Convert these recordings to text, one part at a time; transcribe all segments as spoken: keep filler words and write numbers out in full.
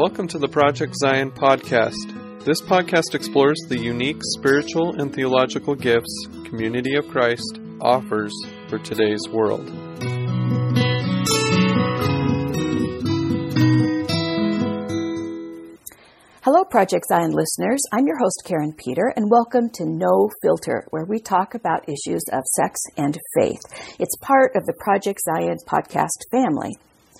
Welcome to the Project Zion podcast. This podcast explores the unique spiritual and theological gifts Community of Christ offers for today's world. Hello, Project Zion listeners. I'm your host, Karen Peter, and welcome to No Filter, where we talk about issues of sex and faith. It's part of the Project Zion podcast family.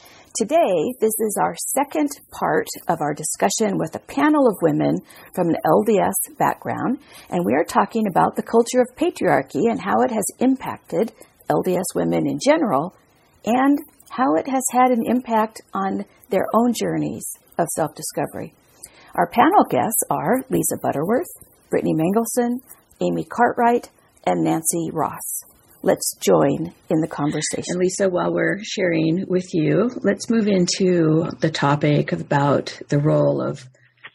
Today, this is our second part of our discussion with a panel of women from an L D S background, and we are talking about the culture of patriarchy and how it has impacted L D S women in general, and how it has had an impact on their own journeys of self-discovery. Our panel guests are Lisa Butterworth, Brittany Mengelson, Amy Cartwright, and Nancy Ross. Let's join in the conversation. And Lisa, while we're sharing with you, let's move into the topic about the role of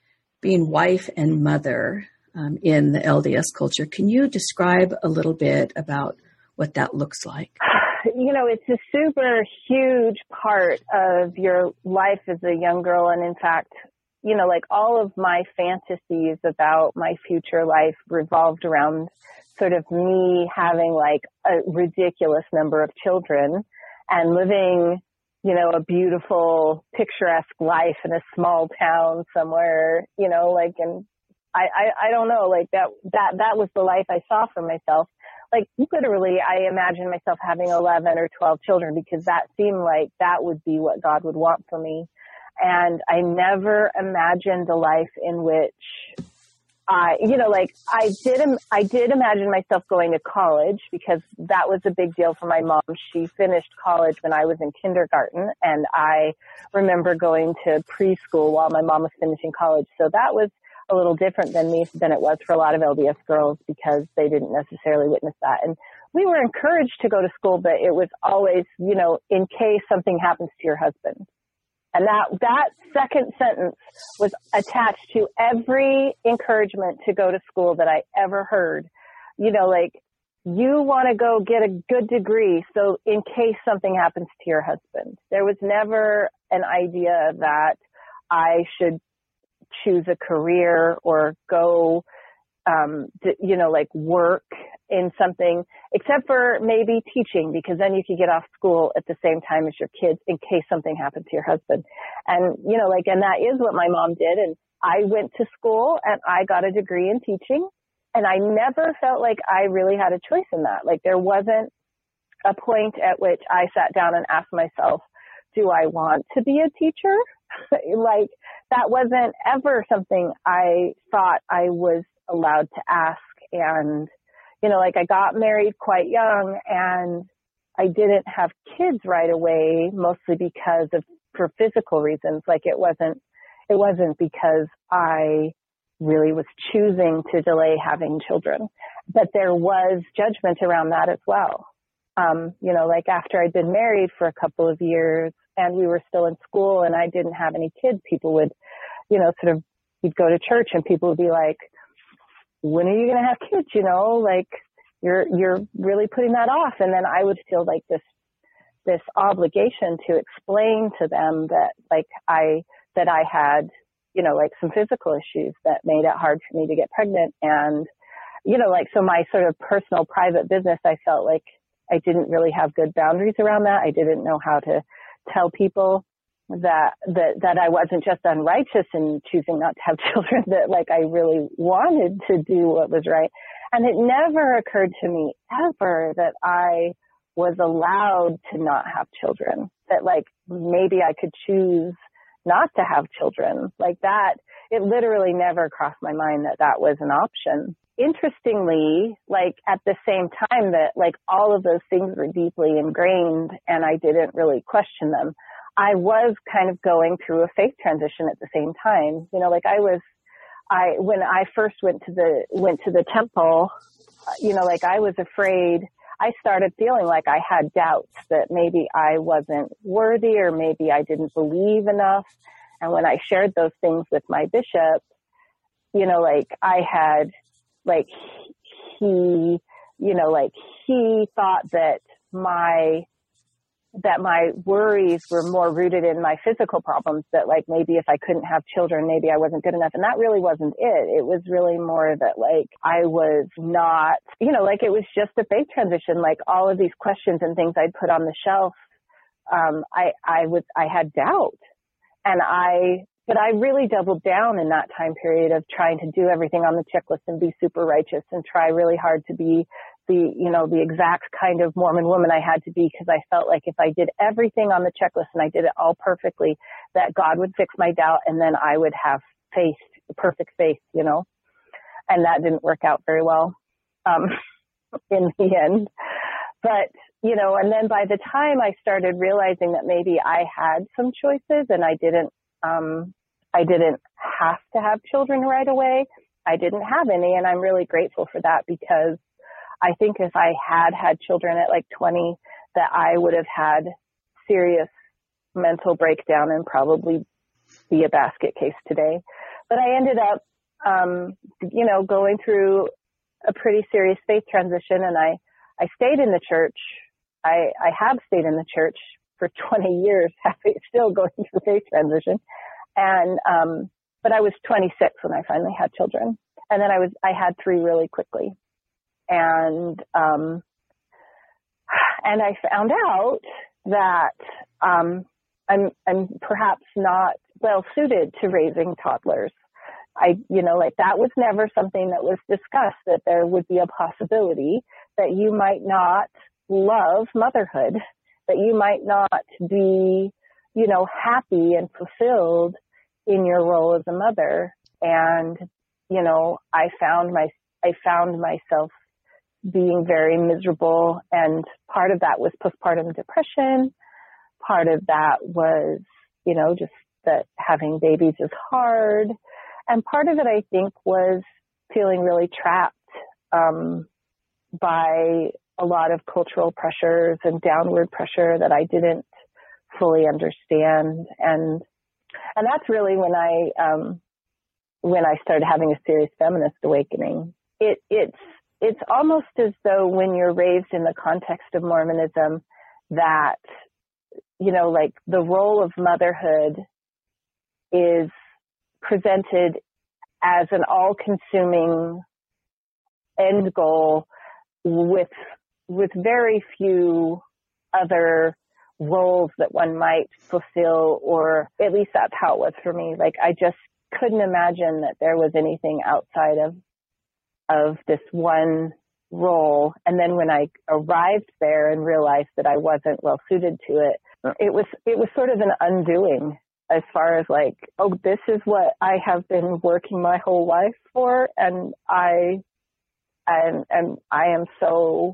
being wife and mother um, in the L D S culture. Can you describe a little bit about what that looks like? You know, it's a super huge part of your life as a young girl. And in fact, you know, like all of my fantasies about my future life revolved around sort of me having like a ridiculous number of children and living, you know, a beautiful, picturesque life in a small town somewhere, you know, like, and I, I, I don't know, like that, that, that was the life I saw for myself. Like literally, I imagined myself having eleven or twelve children because that seemed like that would be what God would want for me. And I never imagined a life in which I, you know, like I did, I did imagine myself going to college because that was a big deal for my mom. She finished college when I was in kindergarten, and I remember going to preschool while my mom was finishing college. So that was a little different than me, than it was for a lot of L D S girls because they didn't necessarily witness that. And we were encouraged to go to school, but it was always, you know, in case something happens to your husband. And that, that second sentence was attached to every encouragement to go to school that I ever heard. You know, like, you want to go get a good degree, so in case something happens to your husband. There was never an idea that I should choose a career or go, um, to, you know, like work in something, except for maybe teaching, because then you could get off school at the same time as your kids in case something happened to your husband. And, you know, like, and that is what my mom did. And I went to school and I got a degree in teaching, and I never felt like I really had a choice in that. Like there wasn't a point at which I sat down and asked myself, do I want to be a teacher? Like that wasn't ever something I thought I was allowed to ask. And you know, like I got married quite young and I didn't have kids right away, mostly because of, for physical reasons. Like it wasn't, it wasn't because I really was choosing to delay having children, but there was judgment around that as well. Um, you know, like after I'd been married for a couple of years and we were still in school and I didn't have any kids, people would, you know, sort of, you'd go to church and people would be like, when are you going to have kids? You know, like you're, you're really putting that off. And then I would feel like this, this obligation to explain to them that like I, that I had, you know, like some physical issues that made it hard for me to get pregnant. And, you know, like, so my sort of personal private business, I felt like I didn't really have good boundaries around that. I didn't know how to tell people that, that, that I wasn't just unrighteous in choosing not to have children, that like I really wanted to do what was right. And it never occurred to me ever that I was allowed to not have children, that like maybe I could choose not to have children like that. It literally never crossed my mind that that was an option. Interestingly, like at the same time that like all of those things were deeply ingrained and I didn't really question them, I was kind of going through a faith transition at the same time. You know, like I was, I, when I first went to the, went to the temple, you know, like I was afraid. I started feeling like I had doubts that maybe I wasn't worthy or maybe I didn't believe enough. And when I shared those things with my bishop, you know, like I had, like he, you know, like he thought that my that my worries were more rooted in my physical problems, that like maybe if I couldn't have children, maybe I wasn't good enough. And that really wasn't it. It was really more that like I was not, you know, like it was just a faith transition. Like all of these questions and things I'd put on the shelf, um, I, I was, I had doubt. And I, but I really doubled down in that time period of trying to do everything on the checklist and be super righteous and try really hard to be the, you know, the exact kind of Mormon woman I had to be, because I felt like if I did everything on the checklist and I did it all perfectly, that God would fix my doubt and then I would have faith, perfect faith, you know, and that didn't work out very well, um, in the end. But, you know, and then by the time I started realizing that maybe I had some choices and I didn't, um, I didn't have to have children right away, I didn't have any. And I'm really grateful for that, because I think if I had had children at like twenty, that I would have had serious mental breakdown and probably be a basket case today. But I ended up, um, you know, going through a pretty serious faith transition, and I, I stayed in the church. I, I have stayed in the church for twenty years, still going through faith transition. And, um, but I was twenty-six when I finally had children. And then I was, I had three really quickly. And, um, and I found out that, um, I'm, I'm perhaps not well suited to raising toddlers. I, you know, like that was never something that was discussed, that there would be a possibility that you might not love motherhood, that you might not be, you know, happy and fulfilled in your role as a mother. And, you know, I found my, I found myself being very miserable. And part of that was postpartum depression. Part of that was, you know, just that having babies is hard. And part of it, I think, was feeling really trapped, um, by a lot of cultural pressures and downward pressure that I didn't fully understand. And, and that's really when I, um, when I started having a serious feminist awakening. It, it's, it's almost as though when you're raised in the context of Mormonism that, you know, like the role of motherhood is presented as an all-consuming end goal with, with very few other roles that one might fulfill, or at least that's how it was for me. Like I just couldn't imagine that there was anything outside of of this one role. And then when I arrived there and realized that I wasn't well suited to it, it was it was sort of an undoing, as far as like, oh, this is what I have been working my whole life for, and I and and I am so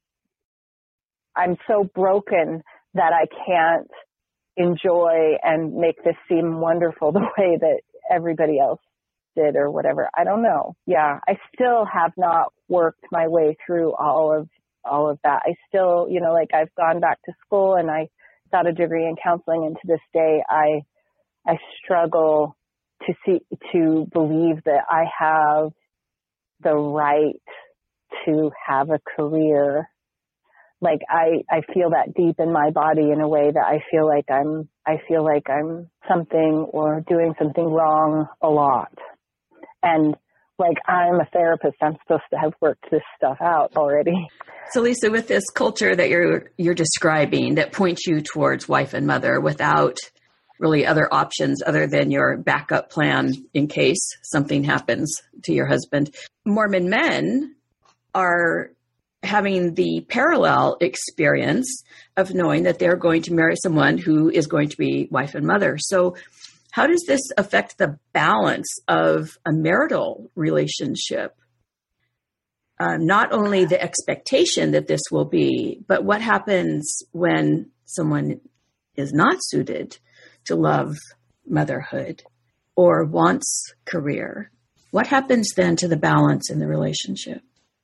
I'm so broken that I can't enjoy and make this seem wonderful the way that everybody else did, or whatever. I don't know. Yeah, I still have not worked my way through all of all of that. I still, you know, like I've gone back to school and I got a degree in counseling, and to this day I I struggle to see to believe that I have the right to have a career. Like I, I feel that deep in my body in a way that I feel like I'm, I feel like I'm something or doing something wrong a lot. And like, I'm a therapist, I'm supposed to have worked this stuff out already. So Lisa, with this culture that you're, you're describing that points you towards wife and mother without really other options other than your backup plan in case something happens to your husband, Mormon men are having the parallel experience of knowing that they're going to marry someone who is going to be wife and mother. So how does this affect the balance of a marital relationship? Um, not only the expectation that this will be, but what happens when someone is not suited to love motherhood or wants career? What happens then to the balance in the relationship?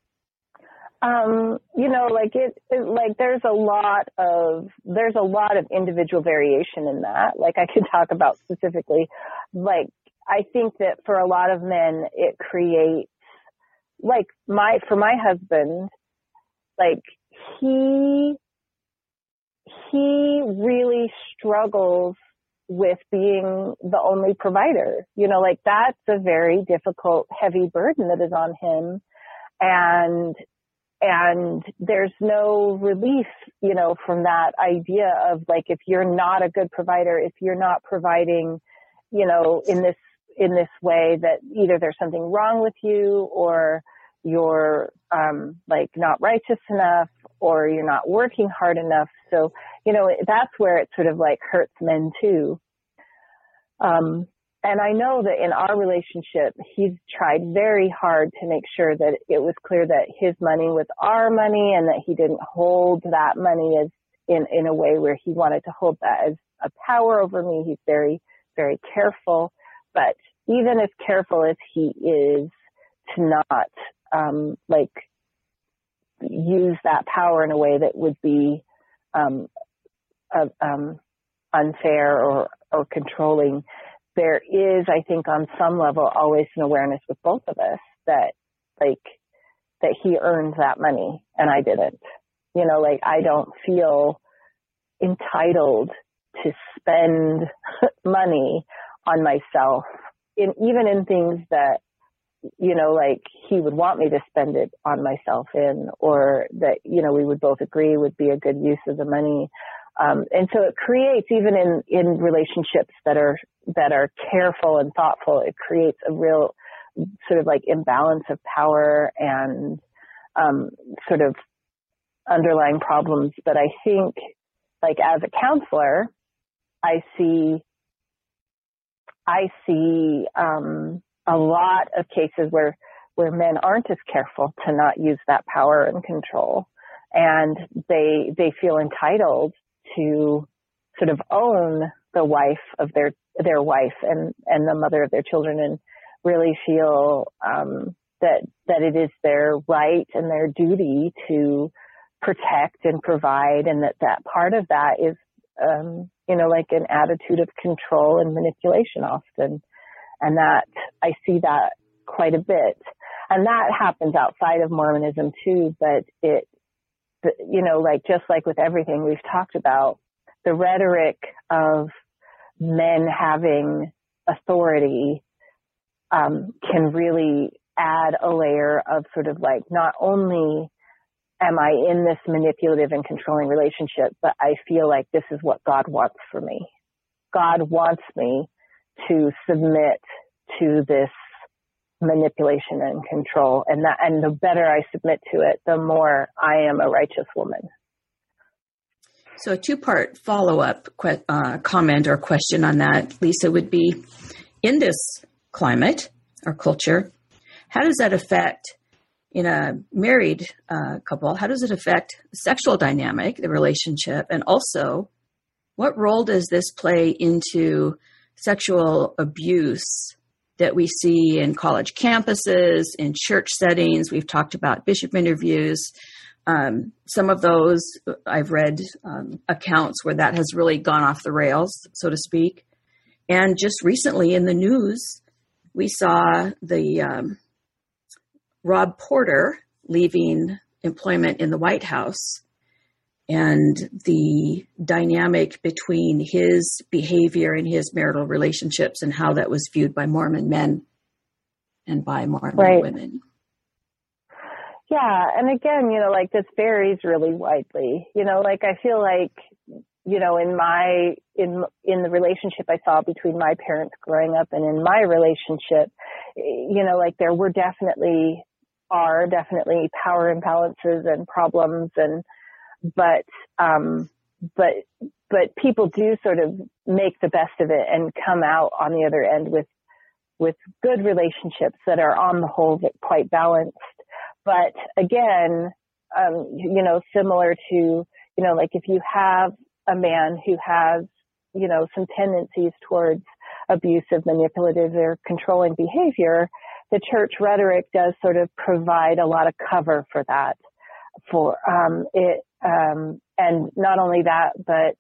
Um, you know, like it, it, like there's a lot of, there's a lot of individual variation in that. Like I could talk about specifically, like, I think that for a lot of men, it creates, like my, for my husband, like he, he really struggles with being the only provider. You know, like that's a very difficult, heavy burden that is on him. And, and there's no relief, you know, from that idea of like, if you're not a good provider, if you're not providing, you know, in this, in this way, that either there's something wrong with you, or you're, um, like not righteous enough, or you're not working hard enough. So, you know, that's where it sort of like hurts men too. Um, and I know that in our relationship, he's tried very hard to make sure that it was clear that his money was our money, and that he didn't hold that money as in, in a way where he wanted to hold that as a power over me. He's very, very careful, but even as careful as he is to not, um, like use that power in a way that would be, um, uh, um, unfair or, or controlling, there is, I think, on some level, always an awareness with both of us that, like, that he earned that money and I didn't. You know, like, I don't feel entitled to spend money on myself, in even in things that, you know, like he would want me to spend it on myself in, or that, you know, we would both agree would be a good use of the money. Um, and so it creates, even in, in relationships that are, that are careful and thoughtful, it creates a real sort of like imbalance of power and, um, sort of underlying problems. But I think, like, as a counselor, I see, I see, um, a lot of cases where, where men aren't as careful to not use that power and control. And they, they feel entitled to sort of own the wife of their, their wife and, and the mother of their children, and really feel, um, that, that it is their right and their duty to protect and provide. And that that part of that is, um, you know, like an attitude of control and manipulation often. And that I see that quite a bit. And that happens outside of Mormonism too, but it, you know, like just like with everything we've talked about, the rhetoric of men having authority um, can really add a layer of sort of like, not only am I in this manipulative and controlling relationship, but I feel like this is what God wants for me. God wants me to submit to this manipulation and control. And that, and the better I submit to it, the more I am a righteous woman. So a two-part follow-up que- uh, comment or question on that, Lisa, would be, in this climate or culture, how does that affect, in a married uh, couple, how does it affect the sexual dynamic, the relationship, and also what role does this play into sexual abuse that we see in college campuses, in church settings? We've talked about bishop interviews. Um, some of those, I've read um, accounts where that has really gone off the rails, so to speak. And just recently in the news, we saw the um, Rob Porter leaving employment in the White House, and the dynamic between his behavior and his marital relationships and how that was viewed by Mormon men and by Mormon right. women. Yeah. And again, you know, like this varies really widely, you know, like I feel like, you know, in my, in, in the relationship I saw between my parents growing up and in my relationship, you know, like there were definitely, are definitely power imbalances and problems, and, but, um, but, but people do sort of make the best of it and come out on the other end with, with good relationships that are on the whole quite balanced. But again, um, you know, similar to, you know, like if you have a man who has, you know, some tendencies towards abusive, manipulative, or controlling behavior, the church rhetoric does sort of provide a lot of cover for that. For um, it, um, and not only that, but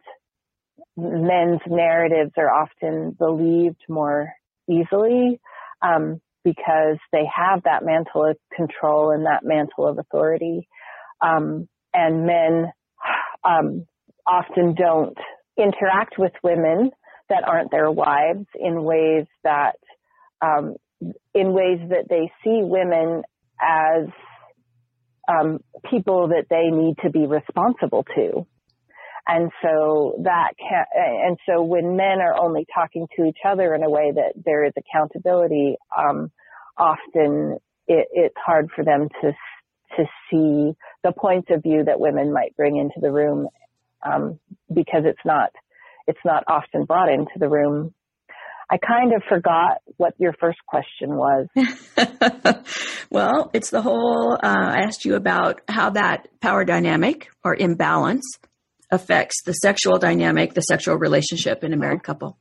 men's narratives are often believed more easily um, because they have that mantle of control and that mantle of authority. Um, and men um, often don't interact with women that aren't their wives in ways that, um, in ways that they see women as um, people that they need to be responsible to. And so that can, and so when men are only talking to each other in a way that there is accountability, um, often it, it's hard for them to to see the points of view that women might bring into the room, um, because it's not it's not often brought into the room. I kind of forgot what your first question was. Well, it's the whole, uh, I asked you about how that power dynamic or imbalance affects the sexual dynamic, the sexual relationship in a married couple.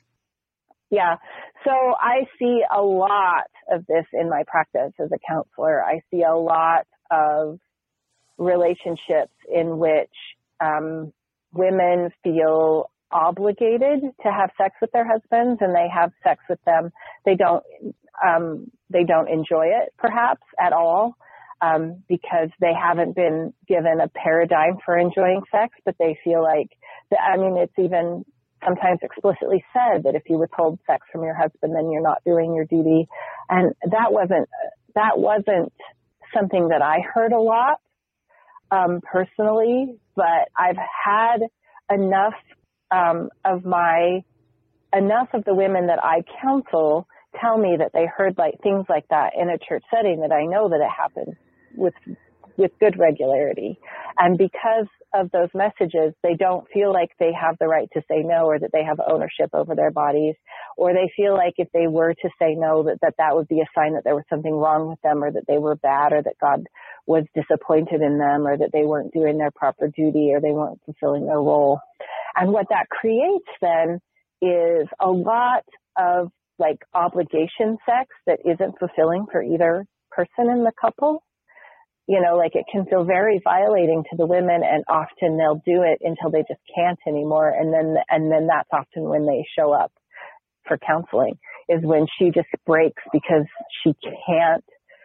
Yeah. So I see a lot of this in my practice as a counselor. I see a lot of relationships in which um, women feel obligated to have sex with their husbands, and they have sex with them. They don't, um, they don't enjoy it perhaps at all, um, because they haven't been given a paradigm for enjoying sex, but they feel like, the, I mean, it's even sometimes explicitly said that if you withhold sex from your husband, then you're not doing your duty. And that wasn't, that wasn't something that I heard a lot, um, personally, but I've had enough Um, of my, enough of the women that I counsel tell me that they heard like things like that in a church setting, that I know that it happens with, with good regularity. And because of those messages, they don't feel like they have the right to say no, or that they have ownership over their bodies, or they feel like if they were to say no, that that, that would be a sign that there was something wrong with them, or that they were bad, or that God was disappointed in them, or that they weren't doing their proper duty, or they weren't fulfilling their role. And what that creates then is a lot of like obligation sex that isn't fulfilling for either person in the couple. You know, like it can feel very violating to the women, and often they'll do it until they just can't anymore. And then, and then that's often when they show up for counseling, is when she just breaks because she can't,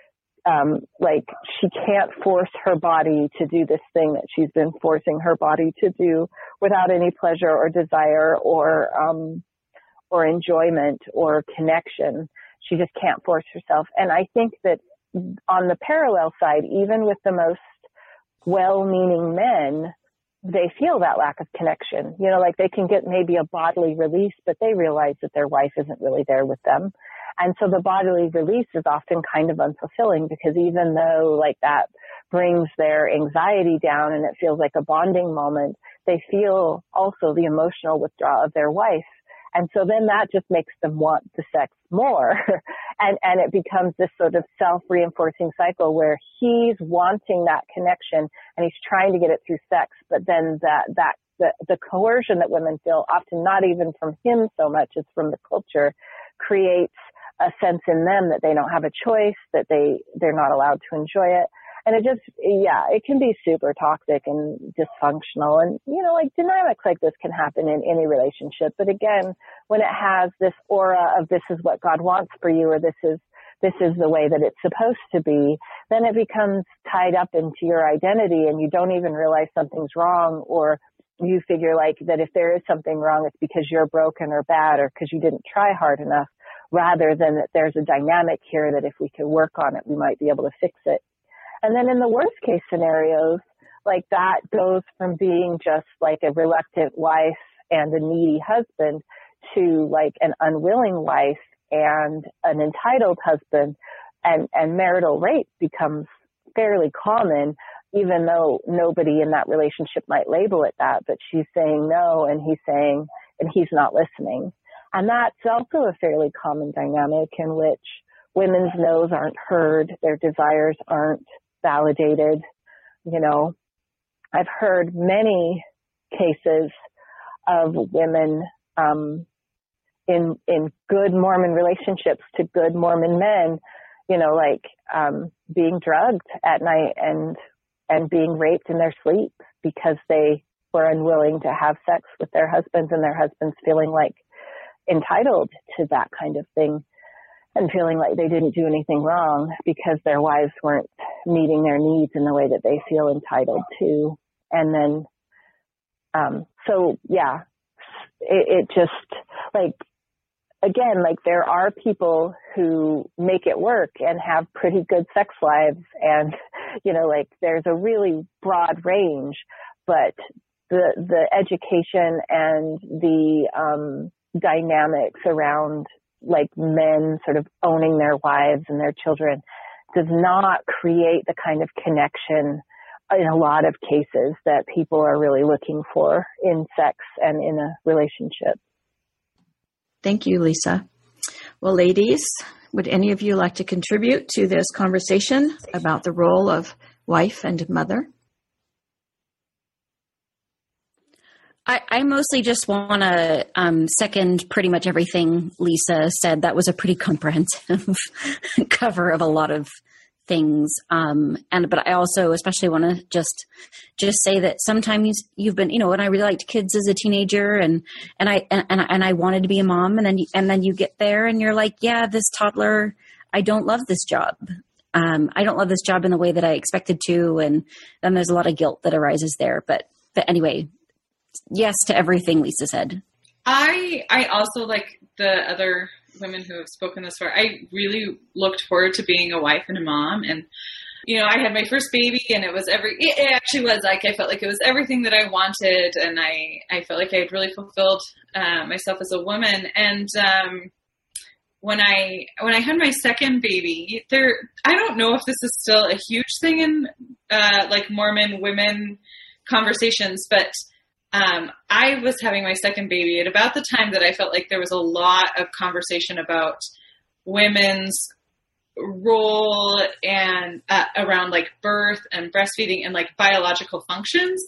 um, like she can't force her body to do this thing that she's been forcing her body to do without any pleasure or desire or, um, or enjoyment or connection. She just can't force herself. And I think that on the parallel side, even with the most well-meaning men, they feel that lack of connection. You know, like they can get maybe a bodily release, but they realize that their wife isn't really there with them. And so the bodily release is often kind of unfulfilling, because even though like that brings their anxiety down and it feels like a bonding moment, they feel also the emotional withdrawal of their wife. And so then that just makes them want the sex more. and, and it becomes this sort of self-reinforcing cycle where he's wanting that connection and he's trying to get it through sex. But then that, that, the, the coercion that women feel, often not even from him so much as from the culture, creates a sense in them that they don't have a choice, that they, they're not allowed to enjoy it. And it just, yeah, it can be super toxic and dysfunctional. And, you know, like dynamics like this can happen in any relationship. But again, when it has this aura of this is what God wants for you, or this is, this is the way that it's supposed to be, then it becomes tied up into your identity and you don't even realize something's wrong, or you figure like that if there is something wrong, it's because you're broken or bad, or because you didn't try hard enough, rather than that there's a dynamic here that if we could work on it, we might be able to fix it. And then in the worst case scenarios, like that goes from being just like a reluctant wife and a needy husband to like an unwilling wife and an entitled husband, and, and marital rape becomes fairly common, even though nobody in that relationship might label it that, but she's saying no and he's saying, and he's not listening. And that's also a fairly common dynamic in which women's no's aren't heard, their desires aren't validated. You know, I've heard many cases of women um, in in good Mormon relationships to good Mormon men, you know, like um, being drugged at night and and being raped in their sleep because they were unwilling to have sex with their husbands, and their husbands feeling like entitled to that kind of thing and feeling like they didn't do anything wrong because their wives weren't meeting their needs in the way that they feel entitled to. And then, um, so yeah, it, it just like, again, like there are people who make it work and have pretty good sex lives, and, you know, like there's a really broad range, but the, the education and the, um, dynamics around like men sort of owning their wives and their children does not create the kind of connection in a lot of cases that people are really looking for in sex and in a relationship. Thank you, Lisa. Well, ladies, would any of you like to contribute to this conversation about the role of wife and mother? I, I mostly just want to um, second pretty much everything Lisa said. That was a pretty comprehensive cover of a lot of things. Um, and but I also especially want to just just say that sometimes you've been, you know, and I really liked kids as a teenager, and and I and and, and I wanted to be a mom, and then you, and then you get there and you're like, yeah, this toddler, I don't love this job. Um, I don't love this job in the way that I expected to, and then there's a lot of guilt that arises there. But but anyway. Yes to everything Lisa said. I I also, like the other women who have spoken this far, I really looked forward to being a wife and a mom. And, you know, I had my first baby, and it was every, it actually was like, I felt like it was everything that I wanted. And I, I felt like I had really fulfilled uh, myself as a woman. And um, when I, when I had my second baby, there, I don't know if this is still a huge thing in uh, like Mormon women conversations, but Um, I was having my second baby at about the time that I felt like there was a lot of conversation about women's role and uh, around like birth and breastfeeding and like biological functions.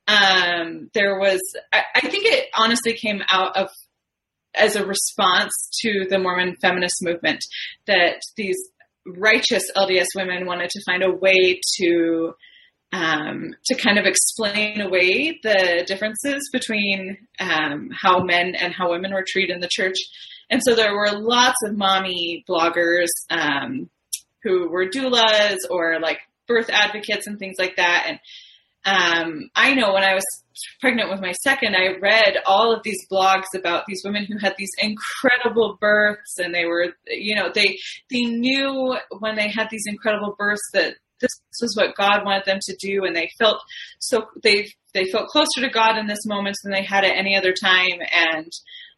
Um, there was, I, I think it honestly came out of as a response to the Mormon feminist movement, that these righteous L D S women wanted to find a way to Um, to kind of explain away the differences between um, how men and how women were treated in the church. And so there were lots of mommy bloggers um, who were doulas or like birth advocates and things like that. And um, I know when I was pregnant with my second, I read all of these blogs about these women who had these incredible births, and they were, you know, they, they knew when they had these incredible births that this was what God wanted them to do, and they felt so they they felt closer to God in this moment than they had at any other time, and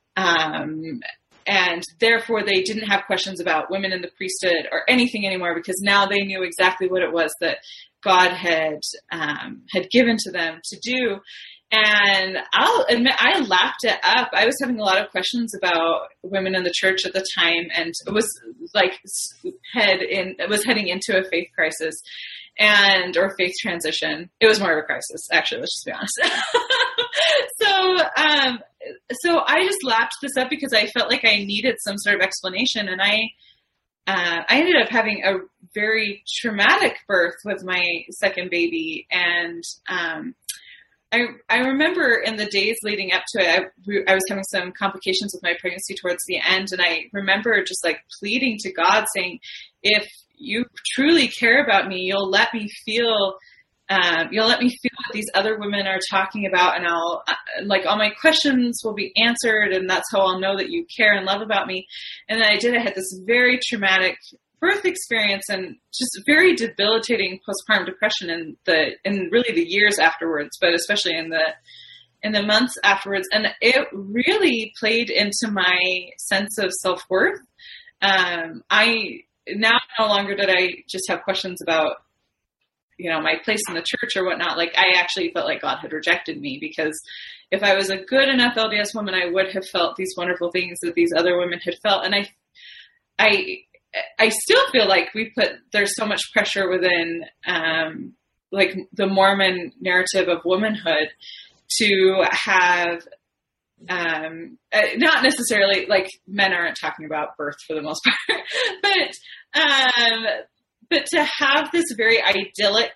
um, and therefore they didn't have questions about women in the priesthood or anything anymore, because now they knew exactly what it was that God had um, had given to them to do. And I'll admit, I lapped it up. I was having a lot of questions about women in the church at the time, and it was like head in, it was heading into a faith crisis and, or faith transition. It was more of a crisis, actually, let's just be honest. so, um, so I just lapped this up because I felt like I needed some sort of explanation. And I, uh, I ended up having a very traumatic birth with my second baby. And, um, I, I remember in the days leading up to it, I, I was having some complications with my pregnancy towards the end. And I remember just like pleading to God saying, if you truly care about me, you'll let me feel, um, you'll let me feel what these other women are talking about. And I'll like, all my questions will be answered. And that's how I'll know that you care and love about me. And then I did, I had this very traumatic birth experience and just very debilitating postpartum depression in the, in really the years afterwards, but especially in the, in the months afterwards. And it really played into my sense of self-worth. Um, I now no longer did I just have questions about, you know, my place in the church or whatnot. Like I actually felt like God had rejected me, because if I was a good enough L D S woman, I would have felt these wonderful things that these other women had felt. And I, I, I still feel like we put, there's so much pressure within, um, like the Mormon narrative of womanhood to have, um, uh, not necessarily like men aren't talking about birth for the most part, but, um, but to have this very idyllic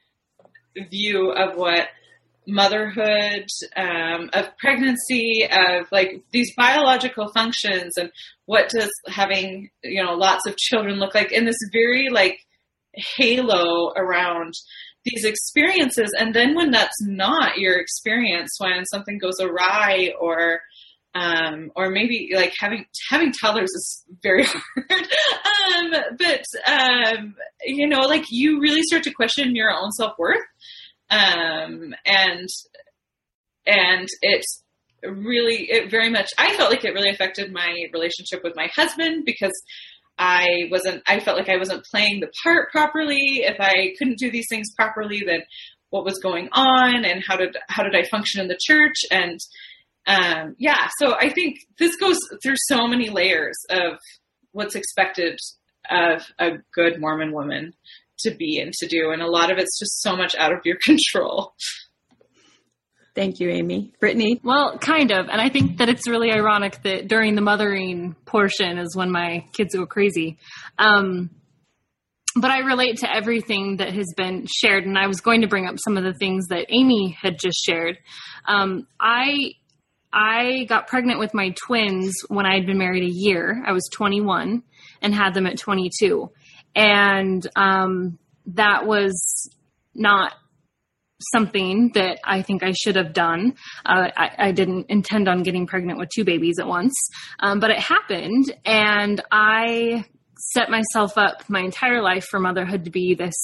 view of what motherhood, um, of pregnancy, of like these biological functions, and what does having, you know, lots of children look like, in this very like halo around these experiences. And then when that's not your experience, when something goes awry, or um, or maybe like having having toddlers is very hard. um, but um, you know, like you really start to question your own self-worth, um, and and it's really it very much. I felt like it really affected my relationship with my husband, because I wasn't, I felt like I wasn't playing the part properly. If I couldn't do these things properly, then what was going on, and how did, how did I function in the church? And, um, yeah, so I think this goes through so many layers of what's expected of a good Mormon woman to be and to do. And a lot of it's just so much out of your control. Thank you, Amy. Brittany? Well, kind of. And I think that it's really ironic that during the mothering portion is when my kids go crazy. Um, but I relate to everything that has been shared. And I was going to bring up some of the things that Amy had just shared. Um, I, I got pregnant with my twins when I had been married a year. I was twenty-one and had them at twenty-two. And um, that was not something that I think I should have done. Uh, I, I didn't intend on getting pregnant with two babies at once, um, but it happened, and I set myself up my entire life for motherhood to be this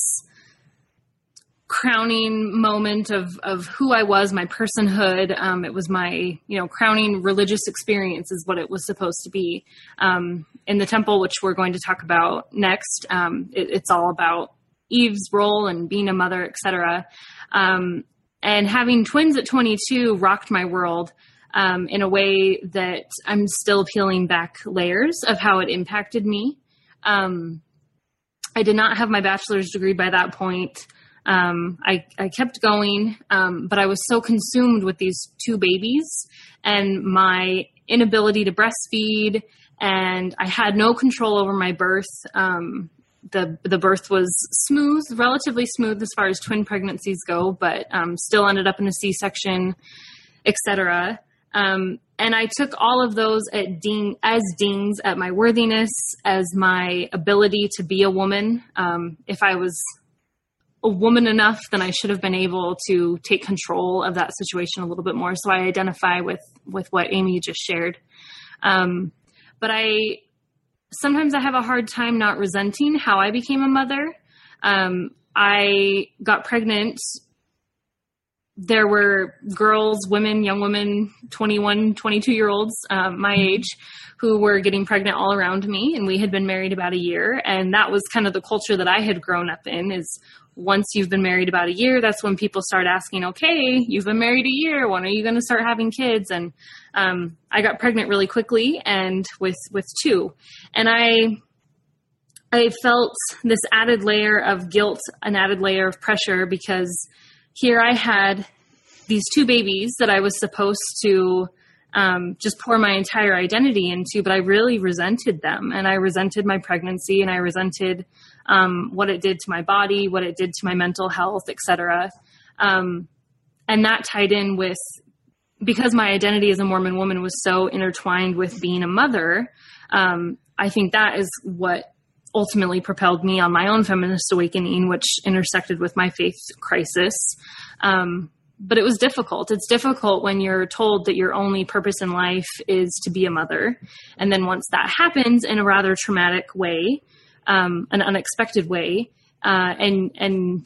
crowning moment of, of who I was, my personhood. Um, it was my, you know, crowning religious experience is what it was supposed to be. Um, in the temple, which we're going to talk about next, um, it, it's all about Eve's role and being a mother, et cetera. Um, and having twins at twenty-two rocked my world um, in a way that I'm still peeling back layers of how it impacted me. Um, I did not have my bachelor's degree by that point. Um, I, I kept going, um, but I was so consumed with these two babies and my inability to breastfeed, and I had no control over my birth. Um, The the birth was smooth, relatively smooth as far as twin pregnancies go, but um, still ended up in a C-section, et cetera. Um, and I took all of those at ding, as dings at my worthiness, as my ability to be a woman. Um, if I was a woman enough, then I should have been able to take control of that situation a little bit more. So I identify with, with what Amy just shared. Um, but I... Sometimes I have a hard time not resenting how I became a mother. Um, I got pregnant. There were girls, women, young women, twenty-one, twenty-two year olds, um, my age, who were getting pregnant all around me. And we had been married about a year. And that was kind of the culture that I had grown up in, is once you've been married about a year, that's when people start asking, okay, you've been married a year, when are you going to start having kids? And um, I got pregnant really quickly, and with, with two. And I, I felt this added layer of guilt, an added layer of pressure, because here I had these two babies that I was supposed to um, just pour my entire identity into, but I really resented them, and I resented my pregnancy, and I resented um, what it did to my body, what it did to my mental health, et cetera. Um, and that tied in with, because my identity as a Mormon woman was so intertwined with being a mother, um, I think that is what ultimately propelled me on my own feminist awakening, which intersected with my faith crisis. Um, but it was difficult. It's difficult when you're told that your only purpose in life is to be a mother. And then once that happens in a rather traumatic way, um, an unexpected way, uh, and, and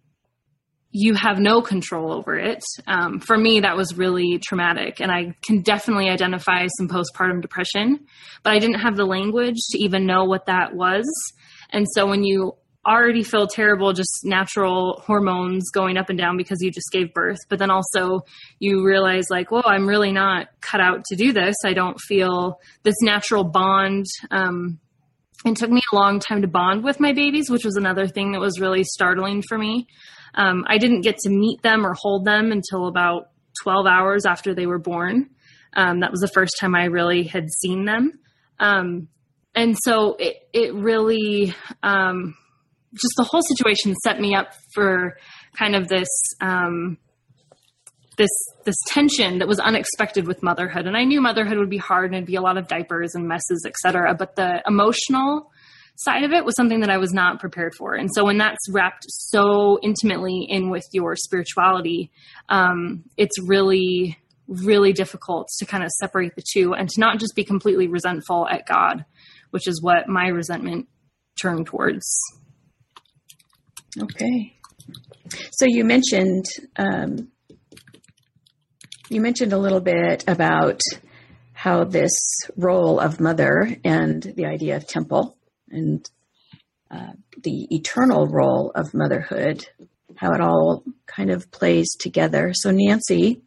you have no control over it. Um, for me, that was really traumatic, and I can definitely identify some postpartum depression, but I didn't have the language to even know what that was. And so when you already feel terrible, just natural hormones going up and down because you just gave birth, but then also you realize like, whoa, I'm really not cut out to do this. I don't feel this natural bond. Um, it took me a long time to bond with my babies, which was another thing that was really startling for me. Um, I didn't get to meet them or hold them until about twelve hours after they were born. Um, that was the first time I really had seen them. Um, and so it, it really, um, just the whole situation set me up for kind of this, um, this, this tension that was unexpected with motherhood. And I knew motherhood would be hard, and it'd be a lot of diapers and messes, et cetera. But the emotional side of it was something that I was not prepared for. And so when that's wrapped so intimately in with your spirituality, um, it's really, really difficult to kind of separate the two and to not just be completely resentful at God, which is what my resentment turned towards. Okay. So you mentioned, um, you mentioned a little bit about how this role of mother and the idea of temple and uh, the eternal role of motherhood, how it all kind of plays together. So Nancy,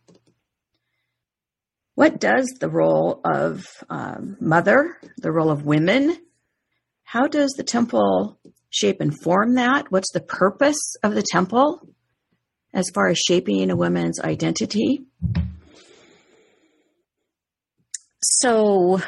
what does the role of um, mother, the role of women, how does the temple shape and form that? What's the purpose of the temple as far as shaping a woman's identity? So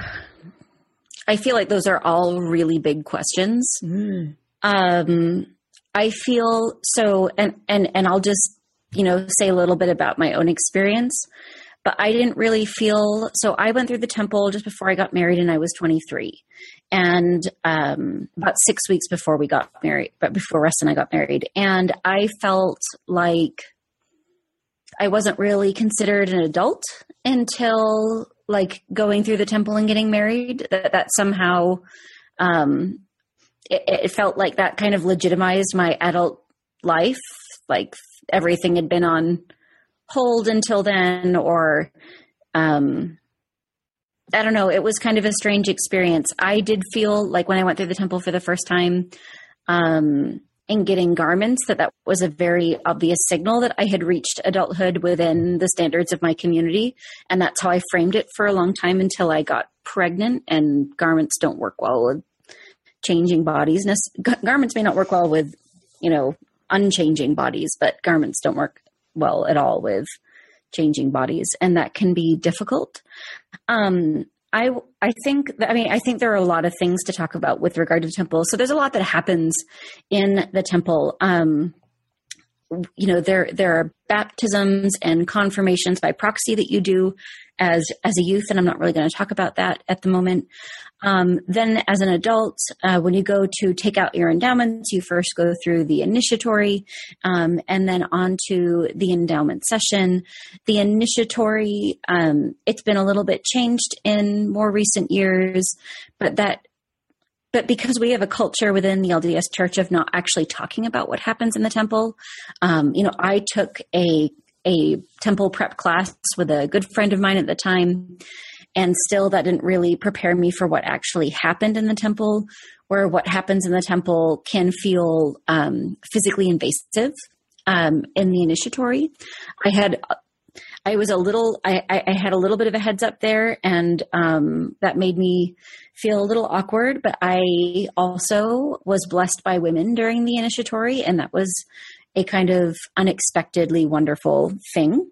I feel like those are all really big questions. Mm. Um, I feel so, and, and, and I'll just, you know, say a little bit about my own experience, but I didn't really feel, so I went through the temple just before I got married and I was twenty-three, and um, about six weeks before we got married, but before Russ and I got married. And I felt like I wasn't really considered an adult until like going through the temple and getting married, that, that somehow um, it, it felt like that kind of legitimized my adult life. Like everything had been on hold until then, or um, I don't know. It was kind of a strange experience. I did feel like when I went through the temple for the first time um, and getting garments, that that was a very obvious signal that I had reached adulthood within the standards of my community. And that's how I framed it for a long time until I got pregnant, and garments don't work well with changing bodies. Garments may not work well with, you know, unchanging bodies, but garments don't work well at all with changing bodies. And that can be difficult. Um, I, I think that, I mean, I think there are a lot of things to talk about with regard to the temple. So there's a lot that happens in the temple. Um, you know, there, there are baptisms and confirmations by proxy that you do as, as a youth. And I'm not really going to talk about that at the moment. Um, then as an adult, uh, when you go to take out your endowments, you first go through the initiatory, um, and then on to the endowment session. The initiatory, um, it's been a little bit changed in more recent years, but that, But because we have a culture within the L D S Church of not actually talking about what happens in the temple, um, you know, I took a a temple prep class with a good friend of mine at the time, and still that didn't really prepare me for what actually happened in the temple, where what happens in the temple can feel um, physically invasive um, in the initiatory. I had I was a little, I, I had a little bit of a heads up there, and um, that made me feel a little awkward, but I also was blessed by women during the initiatory, and that was a kind of unexpectedly wonderful thing.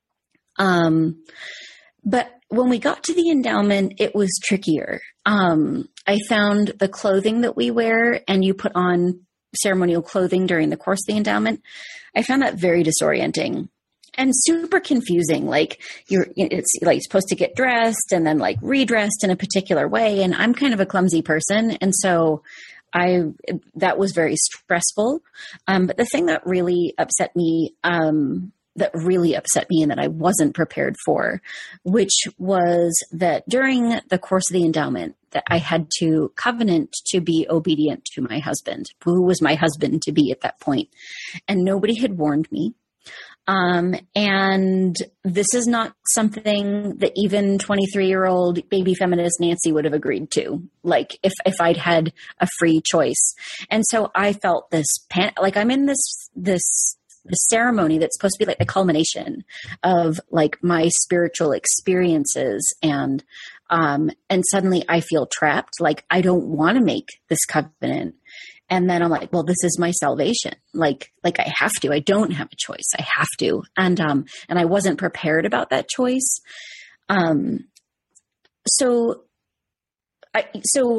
Um, but when we got to the endowment, it was trickier. Um, I found the clothing that we wear, and you put on ceremonial clothing during the course of the endowment, I found that very disorienting. And super confusing. Like you're, it's like you're supposed to get dressed and then like redressed in a particular way. And I'm kind of a clumsy person. And so I, that was very stressful. Um, but the thing that really upset me, um, that really upset me and that I wasn't prepared for, which was that during the course of the endowment that I had to covenant to be obedient to my husband, who was my husband to be at that point. And nobody had warned me. Um, and this is not something that even twenty-three year old baby feminist Nancy would have agreed to, like if, if I'd had a free choice. And so I felt this pan- like I'm in this, this, this ceremony that's supposed to be like the culmination of like my spiritual experiences. And, um, and suddenly I feel trapped. Like I don't want to make this covenant. And then I'm like, well, this is my salvation. Like, like I have to, I don't have a choice. I have to. And, um, and I wasn't prepared about that choice. Um, so I, so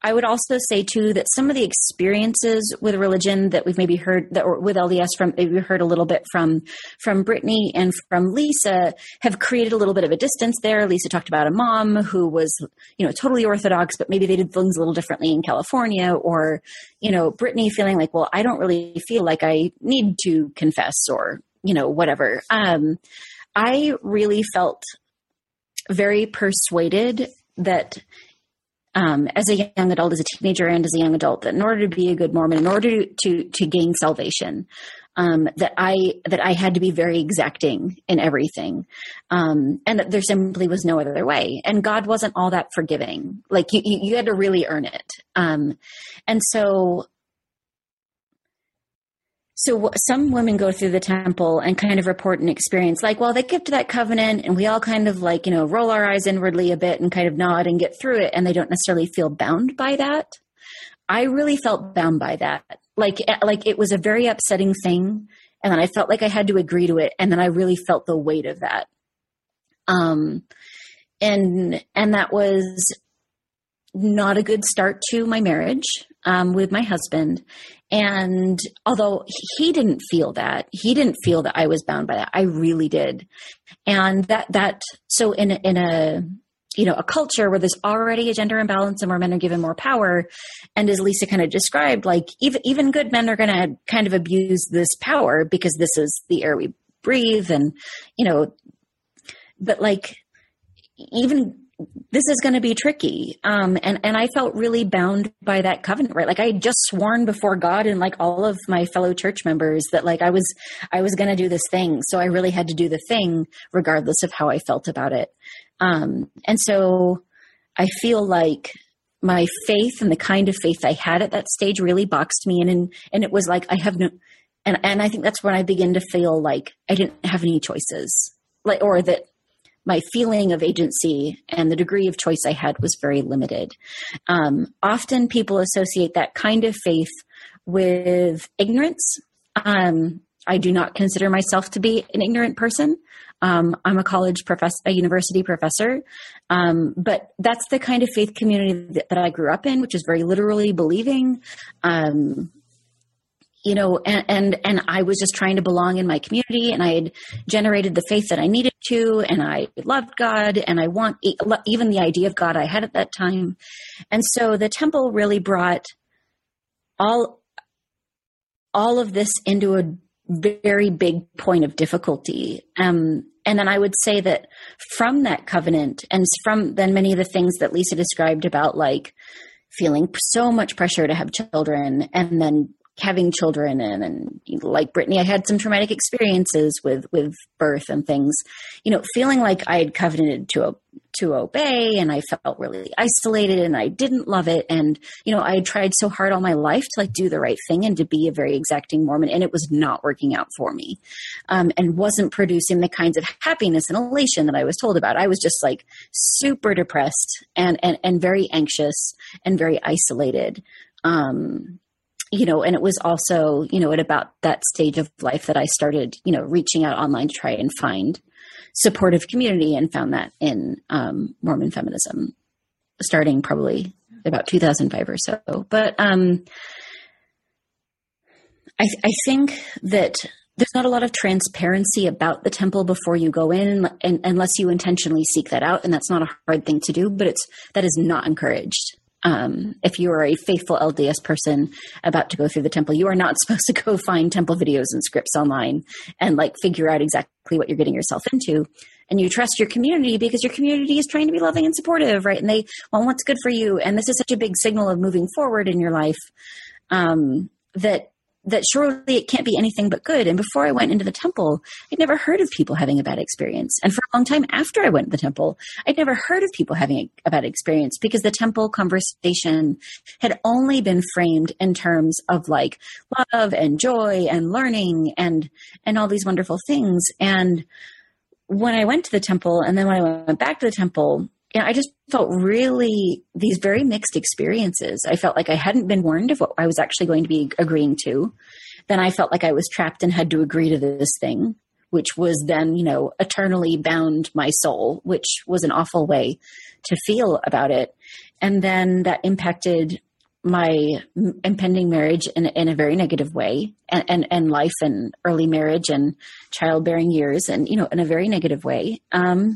I would also say too that some of the experiences with religion that we've maybe heard that or with L D S from maybe we heard a little bit from from Brittany and from Lisa have created a little bit of a distance there. Lisa talked about a mom who was, you know, totally Orthodox, but maybe they did things a little differently in California, or, you know, Brittany feeling like, well, I don't really feel like I need to confess or, you know, whatever. Um, I really felt very persuaded that Um, as a young adult, as a teenager, and as a young adult, that in order to be a good Mormon, in order to to, to gain salvation, um, that I that I had to be very exacting in everything, um, and that there simply was no other way. And God wasn't all that forgiving; like you, you, you had to really earn it. Um, and so. So some women go through the temple and kind of report an experience like, well, they kept to that covenant and we all kind of like, you know, roll our eyes inwardly a bit and kind of nod and get through it. And they don't necessarily feel bound by that. I really felt bound by that. Like, like it was a very upsetting thing. And then I felt like I had to agree to it. And then I really felt the weight of that. Um, and, and that was not a good start to my marriage, um, with my husband. And although he didn't feel that, he didn't feel that I was bound by that. I really did. And that, that, so in, in a, you know, a culture where there's already a gender imbalance and where men are given more power. And as Lisa kind of described, like even, even good men are going to kind of abuse this power because this is the air we breathe. And, you know, but like even, this is going to be tricky. Um, and, and I felt really bound by that covenant, right? Like I had just sworn before God and like all of my fellow church members that like I was, I was going to do this thing. So I really had to do the thing regardless of how I felt about it. Um, and so I feel like my faith and the kind of faith I had at that stage really boxed me in. And, and it was like, I have no, and, and I think that's when I began to feel like I didn't have any choices, like, or that my feeling of agency and the degree of choice I had was very limited. Um, often people associate that kind of faith with ignorance. Um, I do not consider myself to be an ignorant person. Um, I'm a college professor, a university professor. Um, but that's the kind of faith community that, that I grew up in, which is very literally believing, um, you know, and, and, and I was just trying to belong in my community, and I had generated the faith that I needed to, and I loved God, and I want even the idea of God I had at that time. And so the temple really brought all, all of this into a very big point of difficulty. Um, and then I would say that from that covenant and from then many of the things that Lisa described about like feeling so much pressure to have children and then having children and, and like Brittany, I had some traumatic experiences with, with birth and things, you know, feeling like I had covenanted to, to obey, and I felt really isolated and I didn't love it. And, you know, I had tried so hard all my life to like do the right thing and to be a very exacting Mormon, and it was not working out for me, um, and wasn't producing the kinds of happiness and elation that I was told about. I was just like super depressed and, and, and very anxious and very isolated. Um, You know, and it was also, you know, at about that stage of life that I started, you know, reaching out online to try and find supportive community, and found that in um, Mormon feminism, starting probably about two thousand five or so. But um, I, I think that there's not a lot of transparency about the temple before you go in, and, unless you intentionally seek that out. And that's not a hard thing to do, but it's, that is not encouraged. Um, if you are a faithful L D S person about to go through the temple, you are not supposed to go find temple videos and scripts online and like figure out exactly what you're getting yourself into. And you trust your community because your community is trying to be loving and supportive, right? And they want what's good for you. And this is such a big signal of moving forward in your life, um, that that surely it can't be anything but good. And before I went into the temple, I'd never heard of people having a bad experience. And for a long time after I went to the temple, I'd never heard of people having a bad experience, because the temple conversation had only been framed in terms of like love and joy and learning and, and all these wonderful things. And when I went to the temple, and then when I went back to the temple, you know, I just felt really these very mixed experiences. I felt like I hadn't been warned of what I was actually going to be agreeing to. Then I felt like I was trapped and had to agree to this thing, which was then, you know, eternally bound my soul, which was an awful way to feel about it. And then that impacted my impending marriage in, in a very negative way, and, and, and life and early marriage and childbearing years, and, you know, in a very negative way. Um,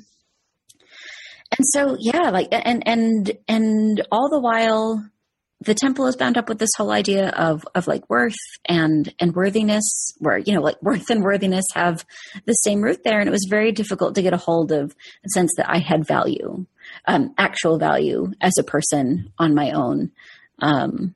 and so, yeah, like, and, and, and all the while, the temple is bound up with this whole idea of, of like worth and, and worthiness, where, you know, like worth and worthiness have the same root there. And it was very difficult to get a hold of the sense that I had value, um, actual value as a person on my own. Um,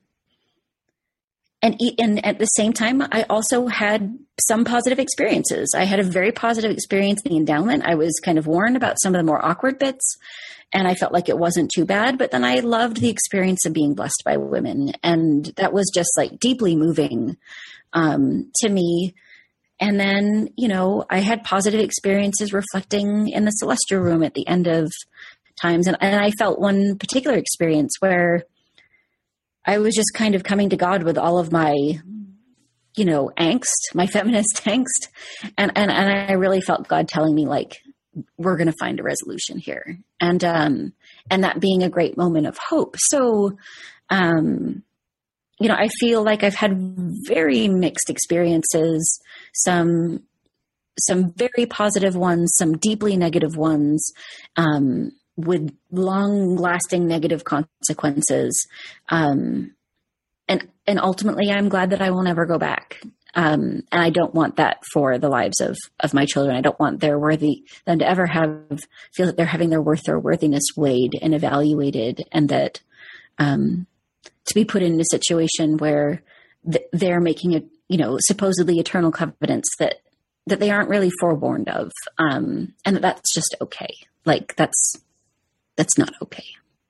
and, and at the same time, I also had some positive experiences. I had a very positive experience in the endowment. I was kind of warned about some of the more awkward bits, and I felt like it wasn't too bad, but then I loved the experience of being blessed by women. And that was just like deeply moving, um, to me. And then, you know, I had positive experiences reflecting in the celestial room at the end of times. And, and I felt one particular experience where I was just kind of coming to God with all of my, you know, angst, my feminist angst. And, and, and I really felt God telling me, like, we're going to find a resolution here. And, um, and that being a great moment of hope. So, um, you know, I feel like I've had very mixed experiences, some, some very positive ones, some deeply negative ones, um, with long-lasting negative consequences. Um, and, and ultimately, I'm glad that I will never go back. Um, and I don't want that for the lives of, of my children. I don't want their worthy, them to ever have, feel that they're having their worth or worthiness weighed and evaluated, and that, um, to be put in a situation where th- they're making a, you know, supposedly eternal covenants that, that they aren't really forewarned of. Um, and that that's just okay. Like that's, That's not okay.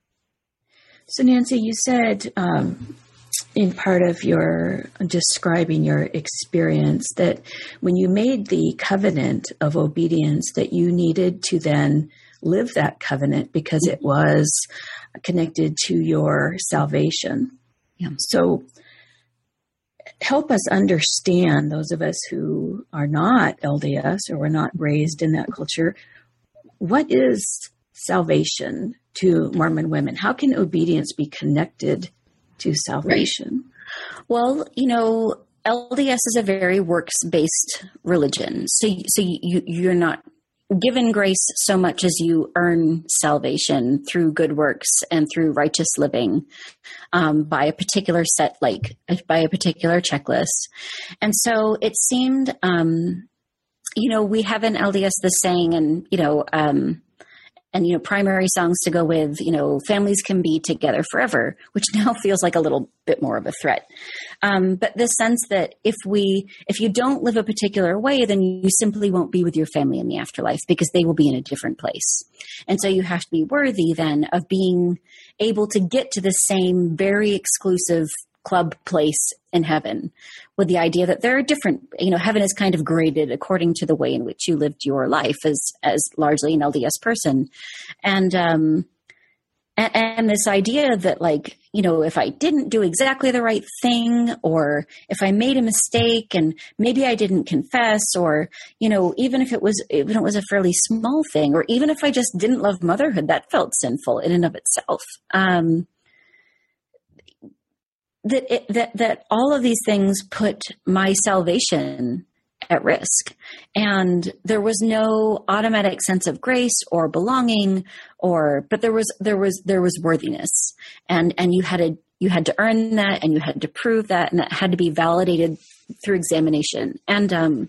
So, Nancy, you said um, in part of your describing your experience that when you made the covenant of obedience, that you needed to then live that covenant because it was connected to your salvation. Yeah. So help us understand, those of us who are not L D S or were not raised in that culture, what is salvation to Mormon women? How can obedience be connected to salvation? Right. Well, you know, L D S is a very works-based religion. So, so you, you're not given grace so much as you earn salvation through good works and through righteous living, um, by a particular set, like by a particular checklist. And so it seemed, um, you know, we have in L D S this saying, and, you know, um, and, you know, primary songs to go with, you know, families can be together forever, which now feels like a little bit more of a threat. Um, but the sense that if we, if you don't live a particular way, then you simply won't be with your family in the afterlife because they will be in a different place. And so you have to be worthy then of being able to get to the same very exclusive club place in heaven, with the idea that there are different, you know, heaven is kind of graded according to the way in which you lived your life as, as largely an L D S person. And, um, and, and this idea that, like, you know, if I didn't do exactly the right thing, or if I made a mistake and maybe I didn't confess, or, you know, even if it was, even if it was a fairly small thing, or even if I just didn't love motherhood, that felt sinful in and of itself. Um, That, it, that that all of these things put my salvation at risk, and there was no automatic sense of grace or belonging, or but there was there was there was worthiness, and and you had to you had to earn that, and you had to prove that, and that had to be validated through examination, and um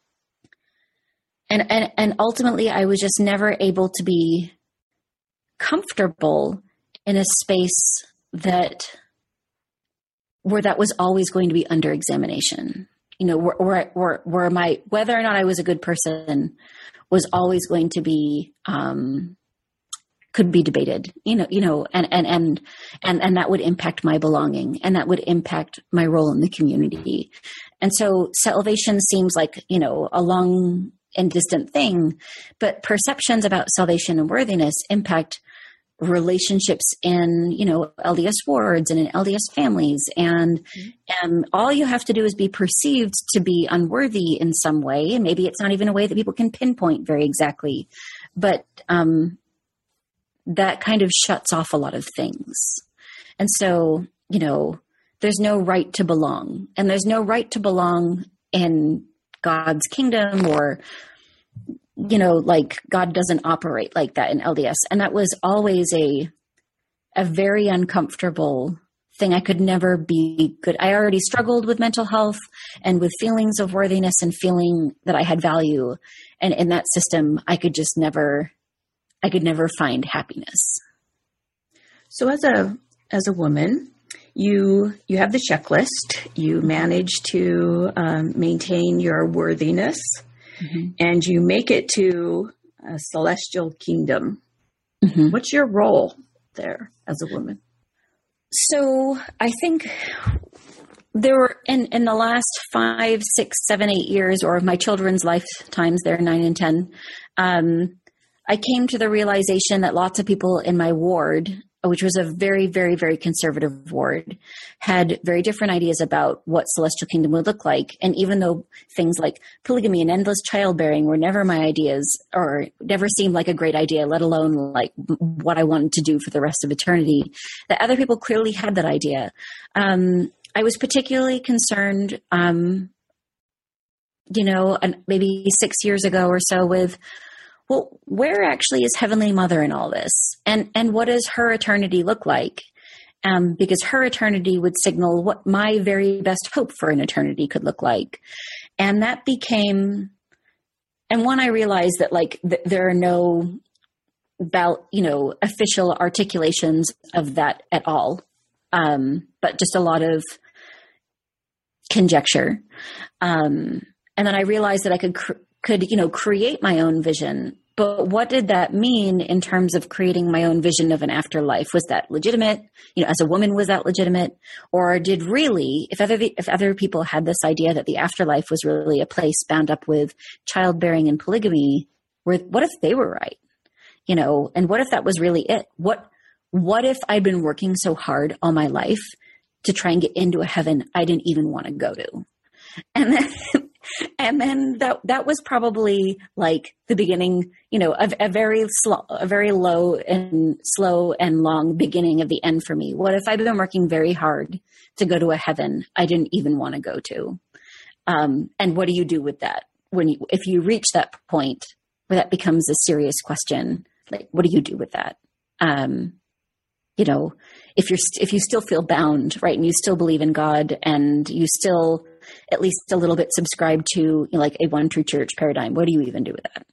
and and and ultimately I was just never able to be comfortable in a space that. where that was always going to be under examination, you know, where, where, where, where my, whether or not I was a good person was always going to be, um, could be debated, you know, you know, and, and, and, and, and that would impact my belonging, and that would impact my role in the community. And so salvation seems like, you know, a long and distant thing, but perceptions about salvation and worthiness impact relationships in, you know, L D S wards and in L D S families. And, mm-hmm. and all you have to do is be perceived to be unworthy in some way. And maybe it's not even a way that people can pinpoint very exactly, but, um, that kind of shuts off a lot of things. And so, you know, there's no right to belong, and there's no right to belong in God's kingdom, or, you know, like God doesn't operate like that in L D S. And that was always a, a very uncomfortable thing. I could never be good. I already struggled with mental health and with feelings of worthiness and feeling that I had value. And in that system, I could just never, I could never find happiness. So as a, as a woman, you, you have the checklist, you manage to um, maintain your worthiness. Mm-hmm. And you make it to a celestial kingdom. Mm-hmm. What's your role there as a woman? So I think there were in, in the last five, six, seven, eight years, or of my children's lifetimes, they're nine and ten, um, I came to the realization that lots of people in my ward, which was a very, very, very conservative ward, had very different ideas about what celestial kingdom would look like. And even though things like polygamy and endless childbearing were never my ideas, or never seemed like a great idea, let alone like what I wanted to do for the rest of eternity, that other people clearly had that idea. Um, I was particularly concerned, um, you know, maybe six years ago or so with, well, where actually is Heavenly Mother in all this? And and what does her eternity look like? Um, because her eternity would signal what my very best hope for an eternity could look like. And that became, and when I realized that like th- there are no, val- you know, official articulations of that at all, um, but just a lot of conjecture. Um, and then I realized that I could cr- could, you know, create my own vision. But what did that mean in terms of creating my own vision of an afterlife? Was that legitimate? You know, as a woman, was that legitimate? Or did really, if other, if other people had this idea that the afterlife was really a place bound up with childbearing and polygamy, were, what if they were right? You know, and what if that was really it? What, what if I'd been working so hard all my life to try and get into a heaven I didn't even want to go to? And then, and then that, that was probably like the beginning, you know, of a very slow, a very low and slow and long beginning of the end for me. What if I'd been working very hard to go to a heaven I didn't even want to go to? Um, and what do you do with that when you, if you reach that point where that becomes a serious question? Like, what do you do with that? Um, you know, if you're, if you still feel bound, right, and you still believe in God, and you still at least a little bit subscribe to, you know, like a one true church paradigm, what do you even do with that?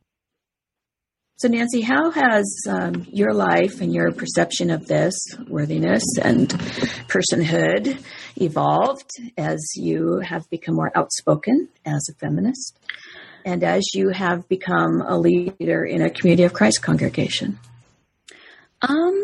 So Nancy, how has um, your life and your perception of this worthiness and personhood evolved as you have become more outspoken as a feminist, and as you have become a leader in a Community of Christ congregation? Um.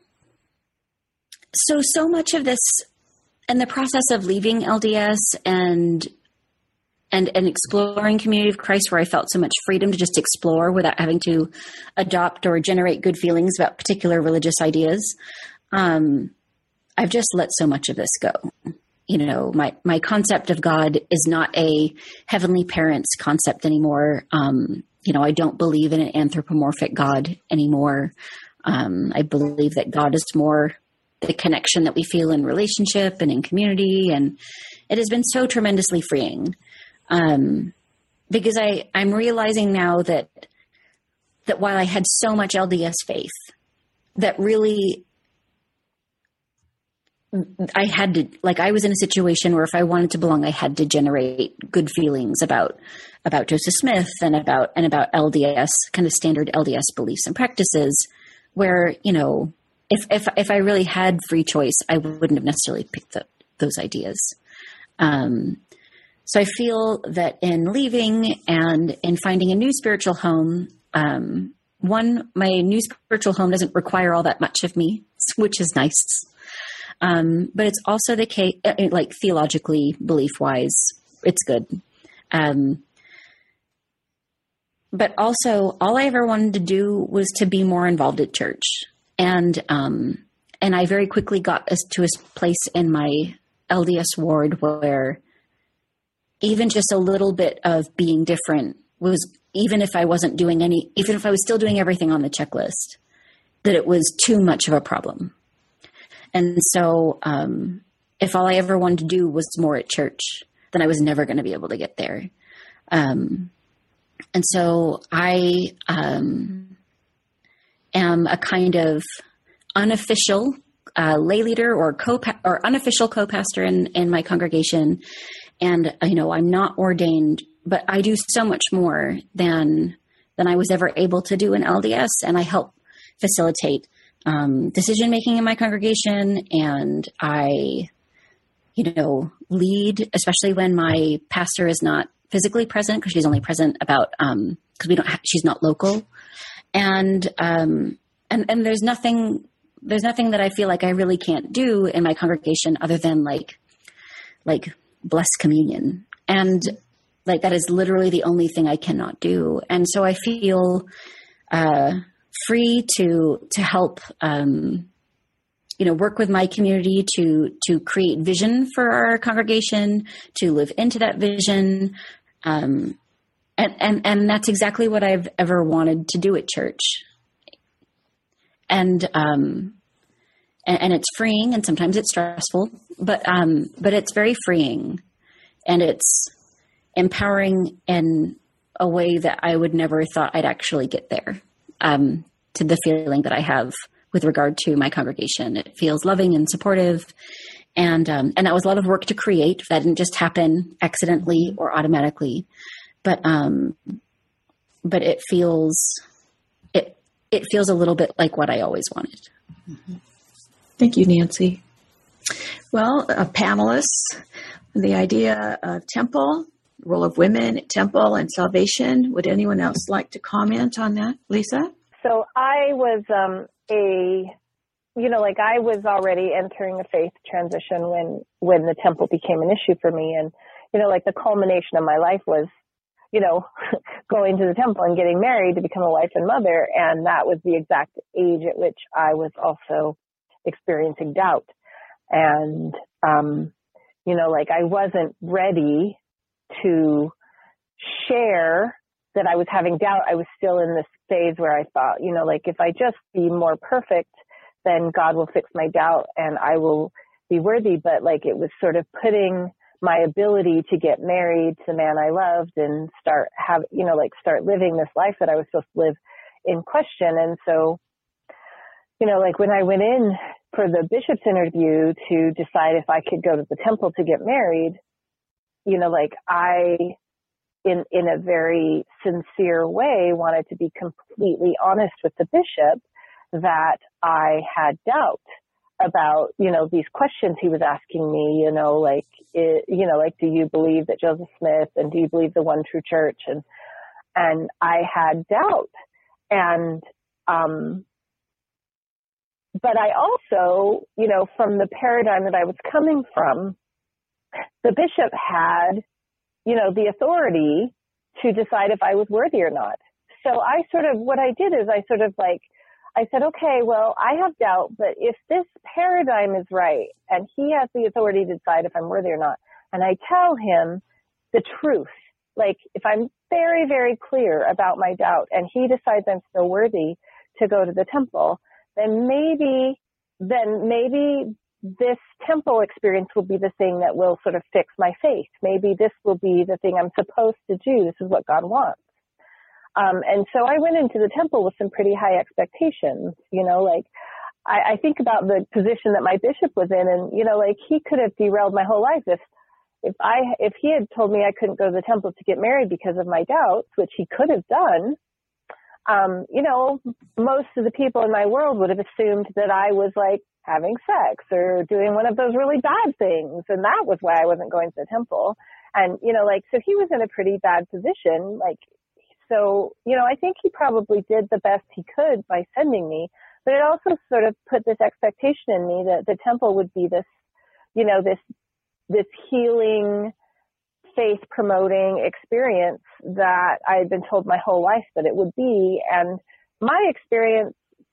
So, so much of this, and the process of leaving L D S and and and exploring Community of Christ, where I felt so much freedom to just explore without having to adopt or generate good feelings about particular religious ideas, um, I've just let so much of this go. You know, my my concept of God is not a heavenly parents concept anymore. Um, you know, I don't believe in an anthropomorphic God anymore. Um, I believe that God is more the connection that we feel in relationship and in community. And it has been so tremendously freeing. Um, because I, I'm realizing now that, that while I had so much L D S faith, that really I had to, like, I was in a situation where if I wanted to belong, I had to generate good feelings about, about Joseph Smith and about, and about L D S, kind of standard L D S beliefs and practices, where, you know, If, if if I really had free choice, I wouldn't have necessarily picked up those ideas. Um, so I feel that in leaving and in finding a new spiritual home, um, one, my new spiritual home doesn't require all that much of me, which is nice. Um, but it's also the case, like theologically, belief-wise, it's good. Um, but also, all I ever wanted to do was to be more involved at church. And, um, and I very quickly got us to a place in my L D S ward where even just a little bit of being different was, even if I wasn't doing any, even if I was still doing everything on the checklist, that it was too much of a problem. And so, um, if all I ever wanted to do was more at church, then I was never going to be able to get there. Um, and so I, um, am a kind of unofficial, uh, lay leader or co or unofficial co-pastor in, in my congregation. And, you know, I'm not ordained, but I do so much more than, than I was ever able to do in L D S. And I help facilitate, um, decision-making in my congregation. And I, you know, lead, especially when my pastor is not physically present, because she's only present about, um, because we don't, ha- she's not local. And, um, and, and there's nothing, there's nothing that I feel like I really can't do in my congregation other than like, like bless communion. And like, that is literally the only thing I cannot do. And so I feel, uh, free to, to help, um, you know, work with my community to, to create vision for our congregation, to live into that vision. Um, and, and, and that's exactly what I've ever wanted to do at church. And, um, and, and it's freeing, and sometimes it's stressful, but, um, but it's very freeing, and it's empowering in a way that I would never thought I'd actually get there. Um, to the feeling that I have with regard to my congregation. It feels loving and supportive. And, um, and that was a lot of work to create. That didn't just happen accidentally or automatically, but, um, but it feels, it, it feels a little bit like what I always wanted. Mm-hmm. Thank you, Nancy. Well, uh, panelists, the idea of temple, role of women at temple and salvation. Would anyone else like to comment on that? Lisa? So I was um, a, you know, like I was already entering a faith transition when, when the temple became an issue for me. And, you know, like the culmination of my life was, you know, going to the temple and getting married to become a wife and mother. And that was the exact age at which I was also experiencing doubt. And, um, you know, like I wasn't ready to share that I was having doubt. I was still in this phase where I thought, you know, like if I just be more perfect, then God will fix my doubt and I will be worthy. But like it was sort of putting my ability to get married to the man I loved and start have, you know, like start living this life that I was supposed to live in question. And so, you know, like when I went in for the bishop's interview to decide if I could go to the temple to get married, you know, like I, in, in a very sincere way, wanted to be completely honest with the bishop that I had doubt about, you know, these questions he was asking me, you know, like, it, you know, like, do you believe that Joseph Smith, and do you believe the one true church? And, and I had doubt. And, um, but I also, you know, from the paradigm that I was coming from, the bishop had, you know, the authority to decide if I was worthy or not. So I sort of, what I did is I sort of like, I said, okay, well, I have doubt, but if this paradigm is right and he has the authority to decide if I'm worthy or not, and I tell him the truth, like if I'm very, very clear about my doubt and he decides I'm still worthy to go to the temple, then maybe, then maybe this temple experience will be the thing that will sort of fix my faith. Maybe this will be the thing I'm supposed to do. This is what God wants. Um, and so I went into the temple with some pretty high expectations, you know, like I, I think about the position that my bishop was in, and, you know, like he could have derailed my whole life if, if I, if he had told me I couldn't go to the temple to get married because of my doubts, which he could have done. Um, you know, most of the people in my world would have assumed that I was like having sex or doing one of those really bad things. And that was why I wasn't going to the temple. And, you know, like, so he was in a pretty bad position. Like, so, you know, I think he probably did the best he could by sending me, but it also sort of put this expectation in me that the temple would be this, you know, this, this healing, faith promoting experience that I had been told my whole life that it would be. And my experience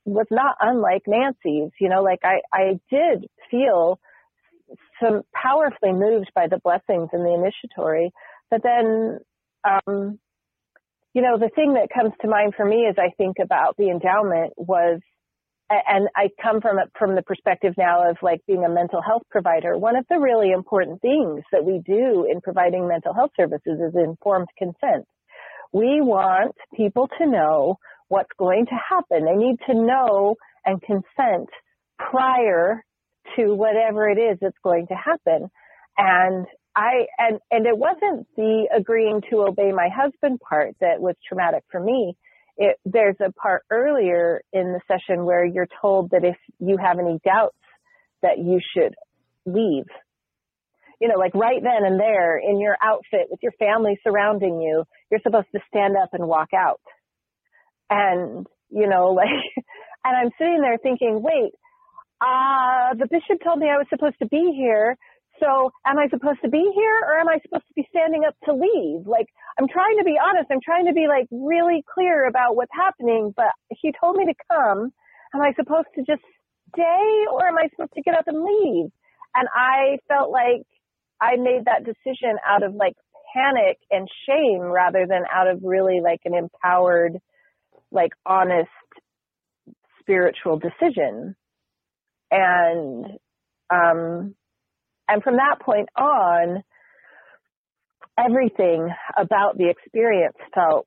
was not unlike Nancy's. You know, like I, I did feel some powerfully moved by the blessings in the initiatory, but then, um, you know, the thing that comes to mind for me as I think about the endowment was, and I come from it from the perspective now of like being a mental health provider. One of the really important things that we do in providing mental health services is informed consent. We want people to know what's going to happen. They need to know and consent prior to whatever it is that's going to happen. And I, and, and it wasn't the agreeing to obey my husband part that was traumatic for me. It, there's a part earlier in the session where you're told that if you have any doubts that you should leave. You know, like right then and there in your outfit with your family surrounding you, you're supposed to stand up and walk out. And, you know, like, and I'm sitting there thinking, wait, uh, the bishop told me I was supposed to be here. So am I supposed to be here or am I supposed to be standing up to leave? Like, I'm trying to be honest. I'm trying to be like really clear about what's happening, but he told me to come. Am I supposed to just stay or am I supposed to get up and leave? And I felt like I made that decision out of like panic and shame rather than out of really like an empowered, like honest spiritual decision. And, um, and from that point on, everything about the experience felt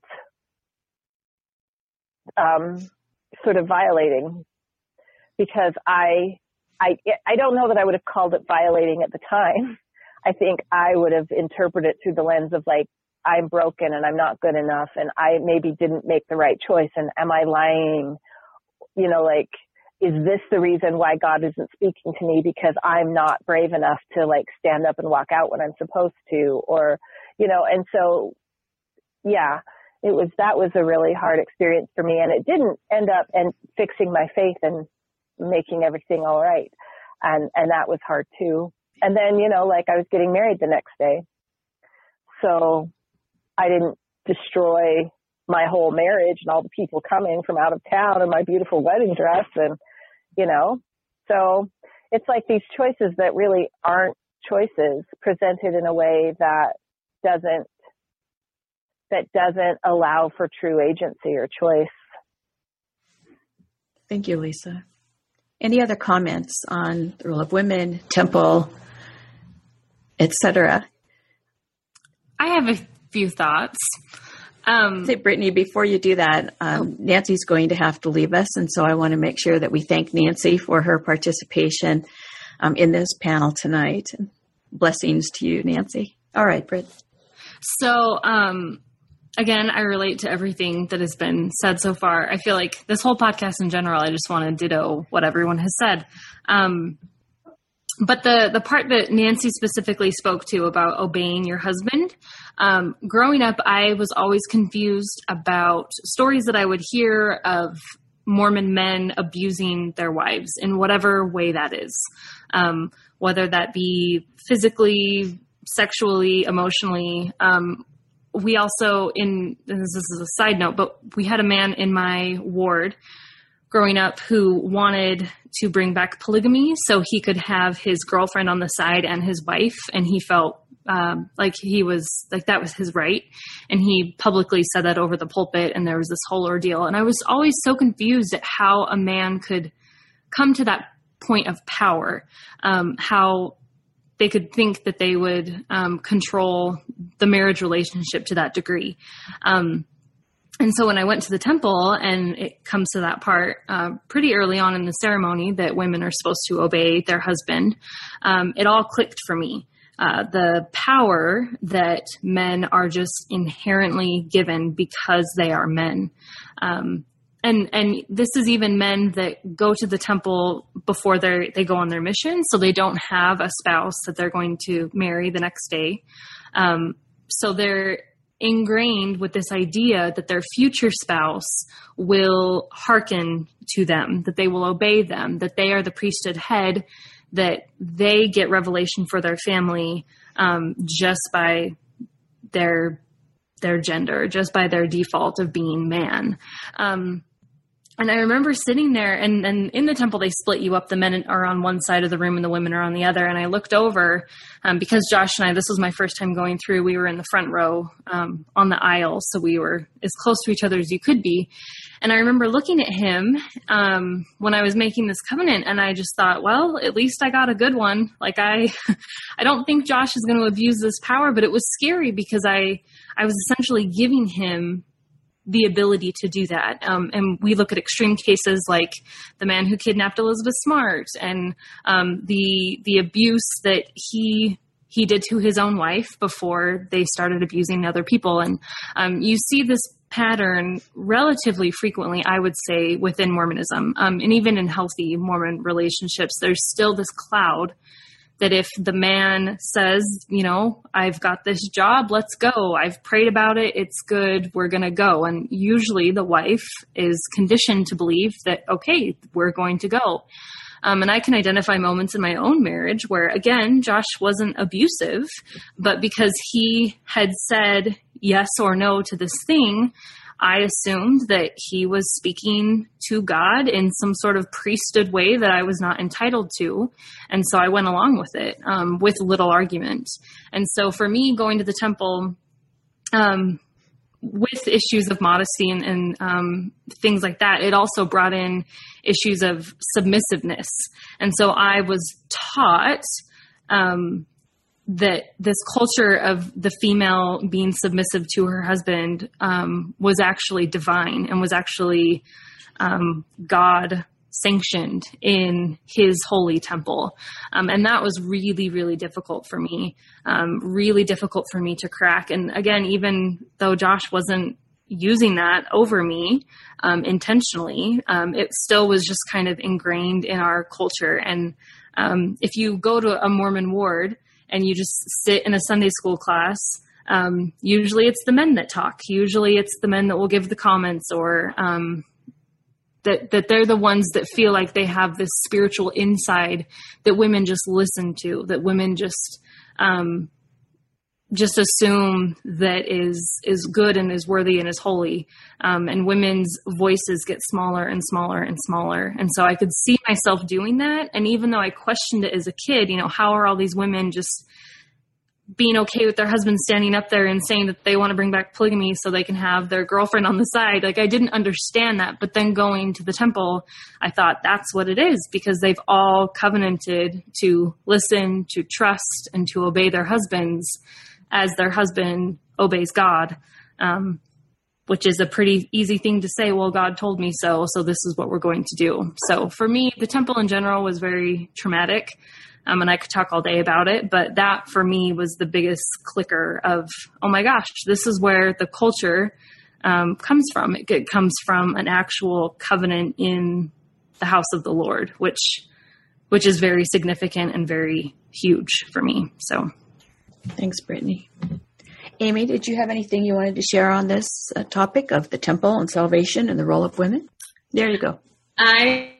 um, sort of violating because I, I, I don't know that I would have called it violating at the time. I think I would have interpreted it through the lens of like, I'm broken and I'm not good enough and I maybe didn't make the right choice and am I lying? You know, like, is this the reason why God isn't speaking to me because I'm not brave enough to like stand up and walk out when I'm supposed to, or, you know, and so, yeah, it was, that was a really hard experience for me and it didn't end up and fixing my faith and making everything all right. And, and that was hard too. And then, you know, like I was getting married the next day. So I didn't destroy my whole marriage and all the people coming from out of town and my beautiful wedding dress and, you know, so it's like these choices that really aren't choices presented in a way that doesn't, that doesn't allow for true agency or choice. Thank you, Lisa. Any other comments on the role of women, temple, et cetera? I have a few thoughts. Um, Say, Brittany, before you do that, um, oh. Nancy's going to have to leave us, and so I want to make sure that we thank Nancy for her participation um, in this panel tonight. Blessings to you, Nancy. All right, Britt. So, um, again, I relate to everything that has been said so far. I feel like this whole podcast in general, I just want to ditto what everyone has said. Um, But the, the part that Nancy specifically spoke to about obeying your husband, um, growing up, I was always confused about stories that I would hear of Mormon men abusing their wives in whatever way that is, um, whether that be physically, sexually, emotionally. Um, we also, in this is a side note, but we had a man in my ward growing up who wanted to bring back polygamy so he could have his girlfriend on the side and his wife. And he felt um, like he was like, that was his right. And he publicly said that over the pulpit. And there was this whole ordeal. And I was always so confused at how a man could come to that point of power, um, how they could think that they would um, control the marriage relationship to that degree. Um, And so when I went to the temple, and it comes to that part uh, pretty early on in the ceremony that women are supposed to obey their husband, um, it all clicked for me. Uh, the power that men are just inherently given because they are men. Um, and and this is even men that go to the temple before they they go on their mission, so they don't have a spouse that they're going to marry the next day. Um, so they're ingrained with this idea that their future spouse will hearken to them, that they will obey them, that they are the priesthood head, that they get revelation for their family um, just by their their gender, just by their default of being man. Um, And I remember sitting there, and, and in the temple, they split you up. The men are on one side of the room and the women are on the other. And I looked over, um, because Josh and I, this was my first time going through, we were in the front row, um, on the aisle. So we were as close to each other as you could be. And I remember looking at him, um, when I was making this covenant, and I just thought, well, at least I got a good one. Like I, I don't think Josh is going to abuse this power, but it was scary because I, I was essentially giving him the ability to do that. Um, and we look at extreme cases like the man who kidnapped Elizabeth Smart and um, the the abuse that he he did to his own wife before they started abusing other people. And um, you see this pattern relatively frequently, I would say, within Mormonism. Um, and even in healthy Mormon relationships, there's still this cloud that if the man says, you know, I've got this job, let's go. I've prayed about it. It's good. We're going to go. And usually the wife is conditioned to believe that, okay, we're going to go. Um, and I can identify moments in my own marriage where, again, Josh wasn't abusive, but because he had said yes or no to this thing, I assumed that he was speaking to God in some sort of priesthood way that I was not entitled to. And so I went along with it, um, with little argument. And so for me, going to the temple, um, with issues of modesty and, and um, things like that, it also brought in issues of submissiveness. And so I was taught, um, that this culture of the female being submissive to her husband um, was actually divine and was actually um, God sanctioned in his holy temple. Um, and that was really, really difficult for me, um, really difficult for me to crack. And again, even though Josh wasn't using that over me um, intentionally, um, it still was just kind of ingrained in our culture. And um, if you go to a Mormon ward, and you just sit in a Sunday school class, um, usually it's the men that talk. Usually it's the men that will give the comments, or um, that that they're the ones that feel like they have this spiritual inside that women just listen to, that women just um, just assume that is is good and is worthy and is holy. Um, and women's voices get smaller and smaller and smaller. And so I could see myself doing that. And even though I questioned it as a kid, you know, how are all these women just being okay with their husbands standing up there and saying that they want to bring back polygamy so they can have their girlfriend on the side? Like, I didn't understand that. But then going to the temple, I thought that's what it is, because they've all covenanted to listen, to trust, and to obey their husbands as their husband obeys God, um, which is a pretty easy thing to say. Well, God told me so, so this is what we're going to do. So for me, the temple in general was very traumatic, um, and I could talk all day about it, but that for me was the biggest clicker of, oh my gosh, this is where the culture um, comes from. It, it comes from an actual covenant in the house of the Lord, which which is very significant and very huge for me. So. Thanks, Brittany. Amy, did you have anything you wanted to share on this uh, topic of the temple and salvation and the role of women? There you go. I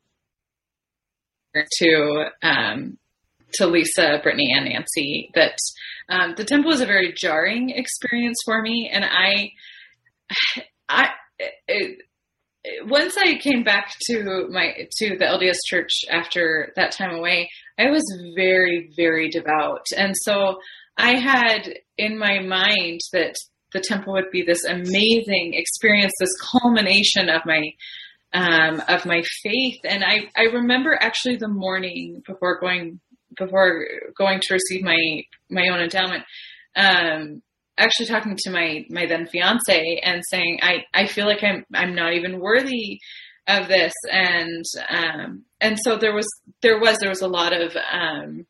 to um, to Lisa, Brittany, and Nancy that um, the temple was a very jarring experience for me, and I, I it, once I came back to my to the L D S church after that time away, I was very, very devout. And so I had in my mind that the temple would be this amazing experience, this culmination of my um, of my faith. And I, I remember actually the morning before going before going to receive my my own endowment, um, actually talking to my, my then fiance and saying, I, I feel like I'm, I'm not even worthy of this. And, um, and so there was, there was, there was a lot of, um,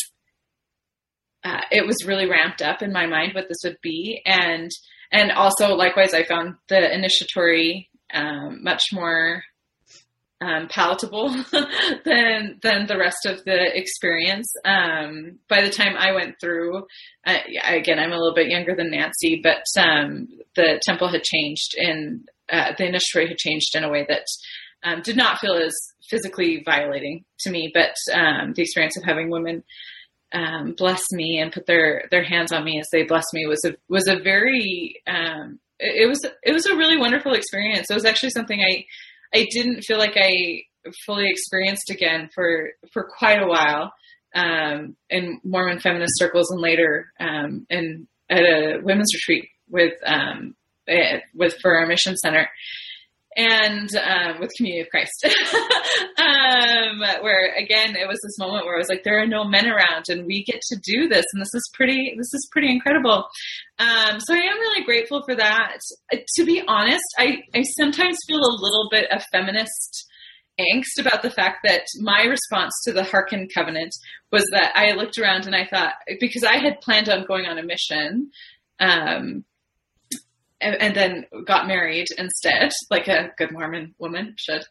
uh, it was really ramped up in my mind what this would be. And, and also likewise, I found the initiatory, um, much more, um, palatable than, than the rest of the experience. Um, by the time I went through, uh, again, I'm a little bit younger than Nancy, but, um, the temple had changed in, uh, the initiatory had changed in a way that, um, did not feel as physically violating to me, but, um, the experience of having women, um, bless me and put their, their hands on me as they blessed me was a, was a very, um, it was, it was a really wonderful experience. It was actually something I, I didn't feel like I fully experienced again for, for quite a while, um, in Mormon feminist circles and later, um, in, at a women's retreat with, um, with, for our mission center. And, um, with Community of Christ, um, where again, it was this moment where I was like, there are no men around and we get to do this. And this is pretty, this is pretty incredible. Um, so I am really grateful for that. To be honest, I, I sometimes feel a little bit of feminist angst about the fact that my response to the Hearken Covenant was that I looked around and I thought, because I had planned on going on a mission, um, And, and then got married instead, like a good Mormon woman should.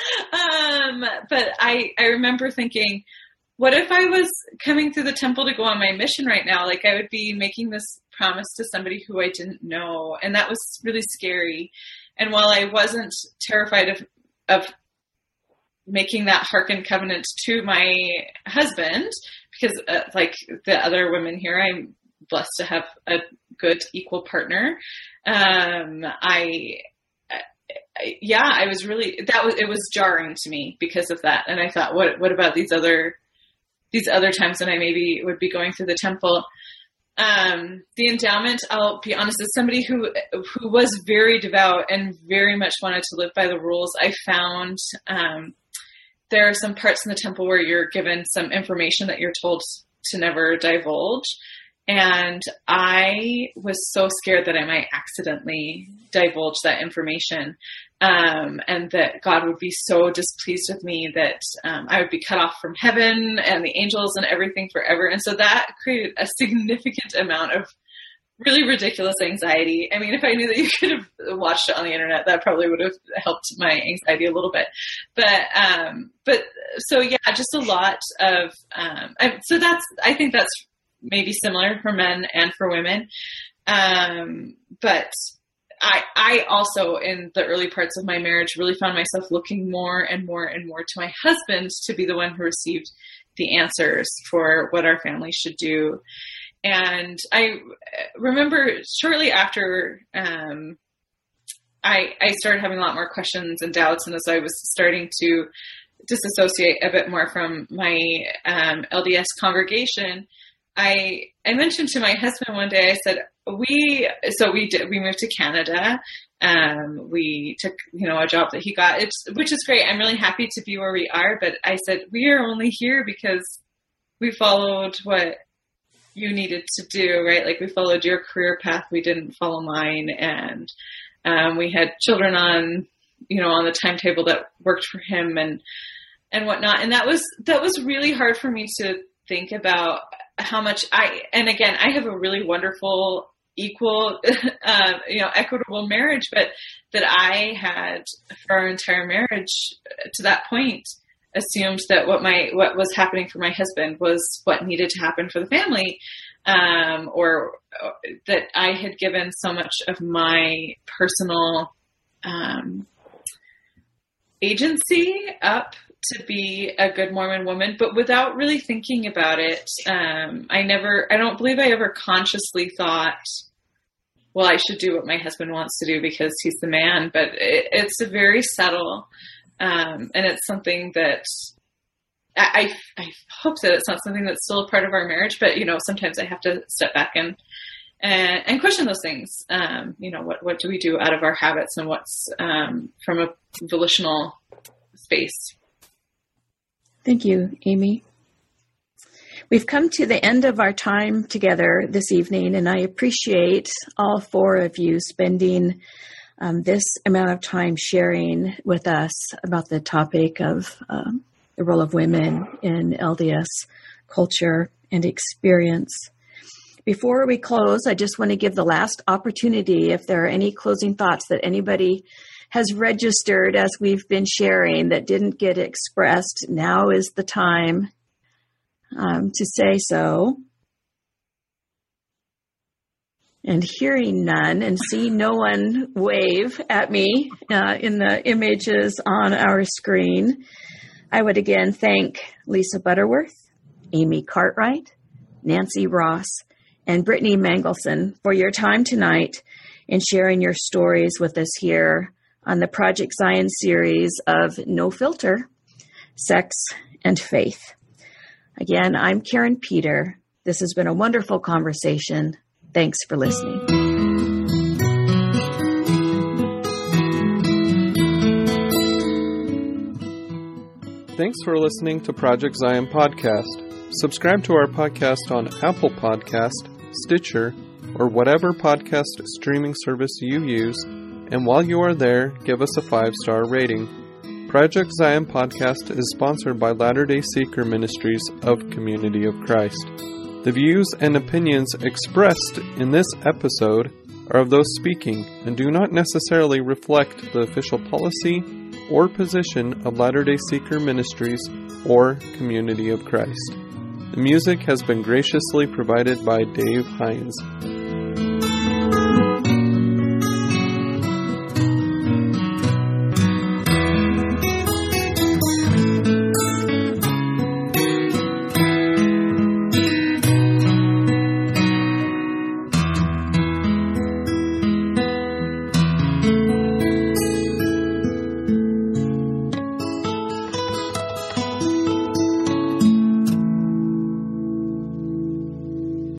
um, but I, I remember thinking, what if I was coming through the temple to go on my mission right now? Like I would be making this promise to somebody who I didn't know. And that was really scary. And while I wasn't terrified of, of making that Hearken Covenant to my husband, because uh, like the other women here, I'm blessed to have a good equal partner. Um, I, I, yeah, I was really, that was, it was jarring to me because of that. And I thought, what, what about these other, these other times when I maybe would be going through the temple? Um, the endowment, I'll be honest, as somebody who, who was very devout and very much wanted to live by the rules, I found, um, there are some parts in the temple where you're given some information that you're told to never divulge. And I was so scared that I might accidentally divulge that information, um, and that God would be so displeased with me that um, I would be cut off from heaven and the angels and everything forever. And so that created a significant amount of really ridiculous anxiety. I mean, if I knew that you could have watched it on the internet, that probably would have helped my anxiety a little bit. But, um, but so yeah, just a lot of, um, I, so that's, I think that's maybe similar for men and for women. Um, but I, I also in the early parts of my marriage really found myself looking more and more and more to my husband to be the one who received the answers for what our family should do. And I remember shortly after, um, I, I started having a lot more questions and doubts. And as I was starting to disassociate a bit more from my, um, L D S congregation, I, I mentioned to my husband one day, I said, we, so we did, we moved to Canada. Um, we took, you know, a job that he got, it's, which is great. I'm really happy to be where we are, but I said, we are only here because we followed what you needed to do, right? Like we followed your career path. We didn't follow mine. And, um, we had children on, you know, on the timetable that worked for him and, and whatnot. And that was, that was really hard for me to think about how much I, and again, I have a really wonderful, equal, uh, you know, equitable marriage, but that I had for our entire marriage to that point assumed that what my, what was happening for my husband was what needed to happen for the family. Um, or, or that I had given so much of my personal, um, agency up to be a good Mormon woman, but without really thinking about it. Um, I never, I don't believe I ever consciously thought, well, I should do what my husband wants to do because he's the man, but it, it's a very subtle, um, and it's something that I, I, I hope that it's not something that's still a part of our marriage, but you know, sometimes I have to step back and, and, and question those things. Um, you know, what, what do we do out of our habits and what's, um, from a volitional space? Thank you, Amy. We've come to the end of our time together this evening, and I appreciate all four of you spending um, this amount of time sharing with us about the topic of um, the role of women in L D S culture and experience. Before we close, I just want to give the last opportunity if there are any closing thoughts that anybody has registered as we've been sharing that didn't get expressed. Now is the time um, to say so. And hearing none and seeing no one wave at me uh, in the images on our screen, I would again thank Lisa Butterworth, Amy Cartwright, Nancy Ross, and Brittany Mangelson for your time tonight and sharing your stories with us here on the Project Zion series of No Filter, Sex and Faith. Again, I'm Karen Peter. This has been a wonderful conversation. Thanks for listening. Thanks for listening to Project Zion Podcast. Subscribe to our podcast on Apple Podcast, Stitcher, or whatever podcast streaming service you use, and while you are there, give us a five-star rating. Project Zion Podcast is sponsored by Latter-day Seeker Ministries of Community of Christ. The views and opinions expressed in this episode are of those speaking and do not necessarily reflect the official policy or position of Latter-day Seeker Ministries or Community of Christ. The music has been graciously provided by Dave Hines.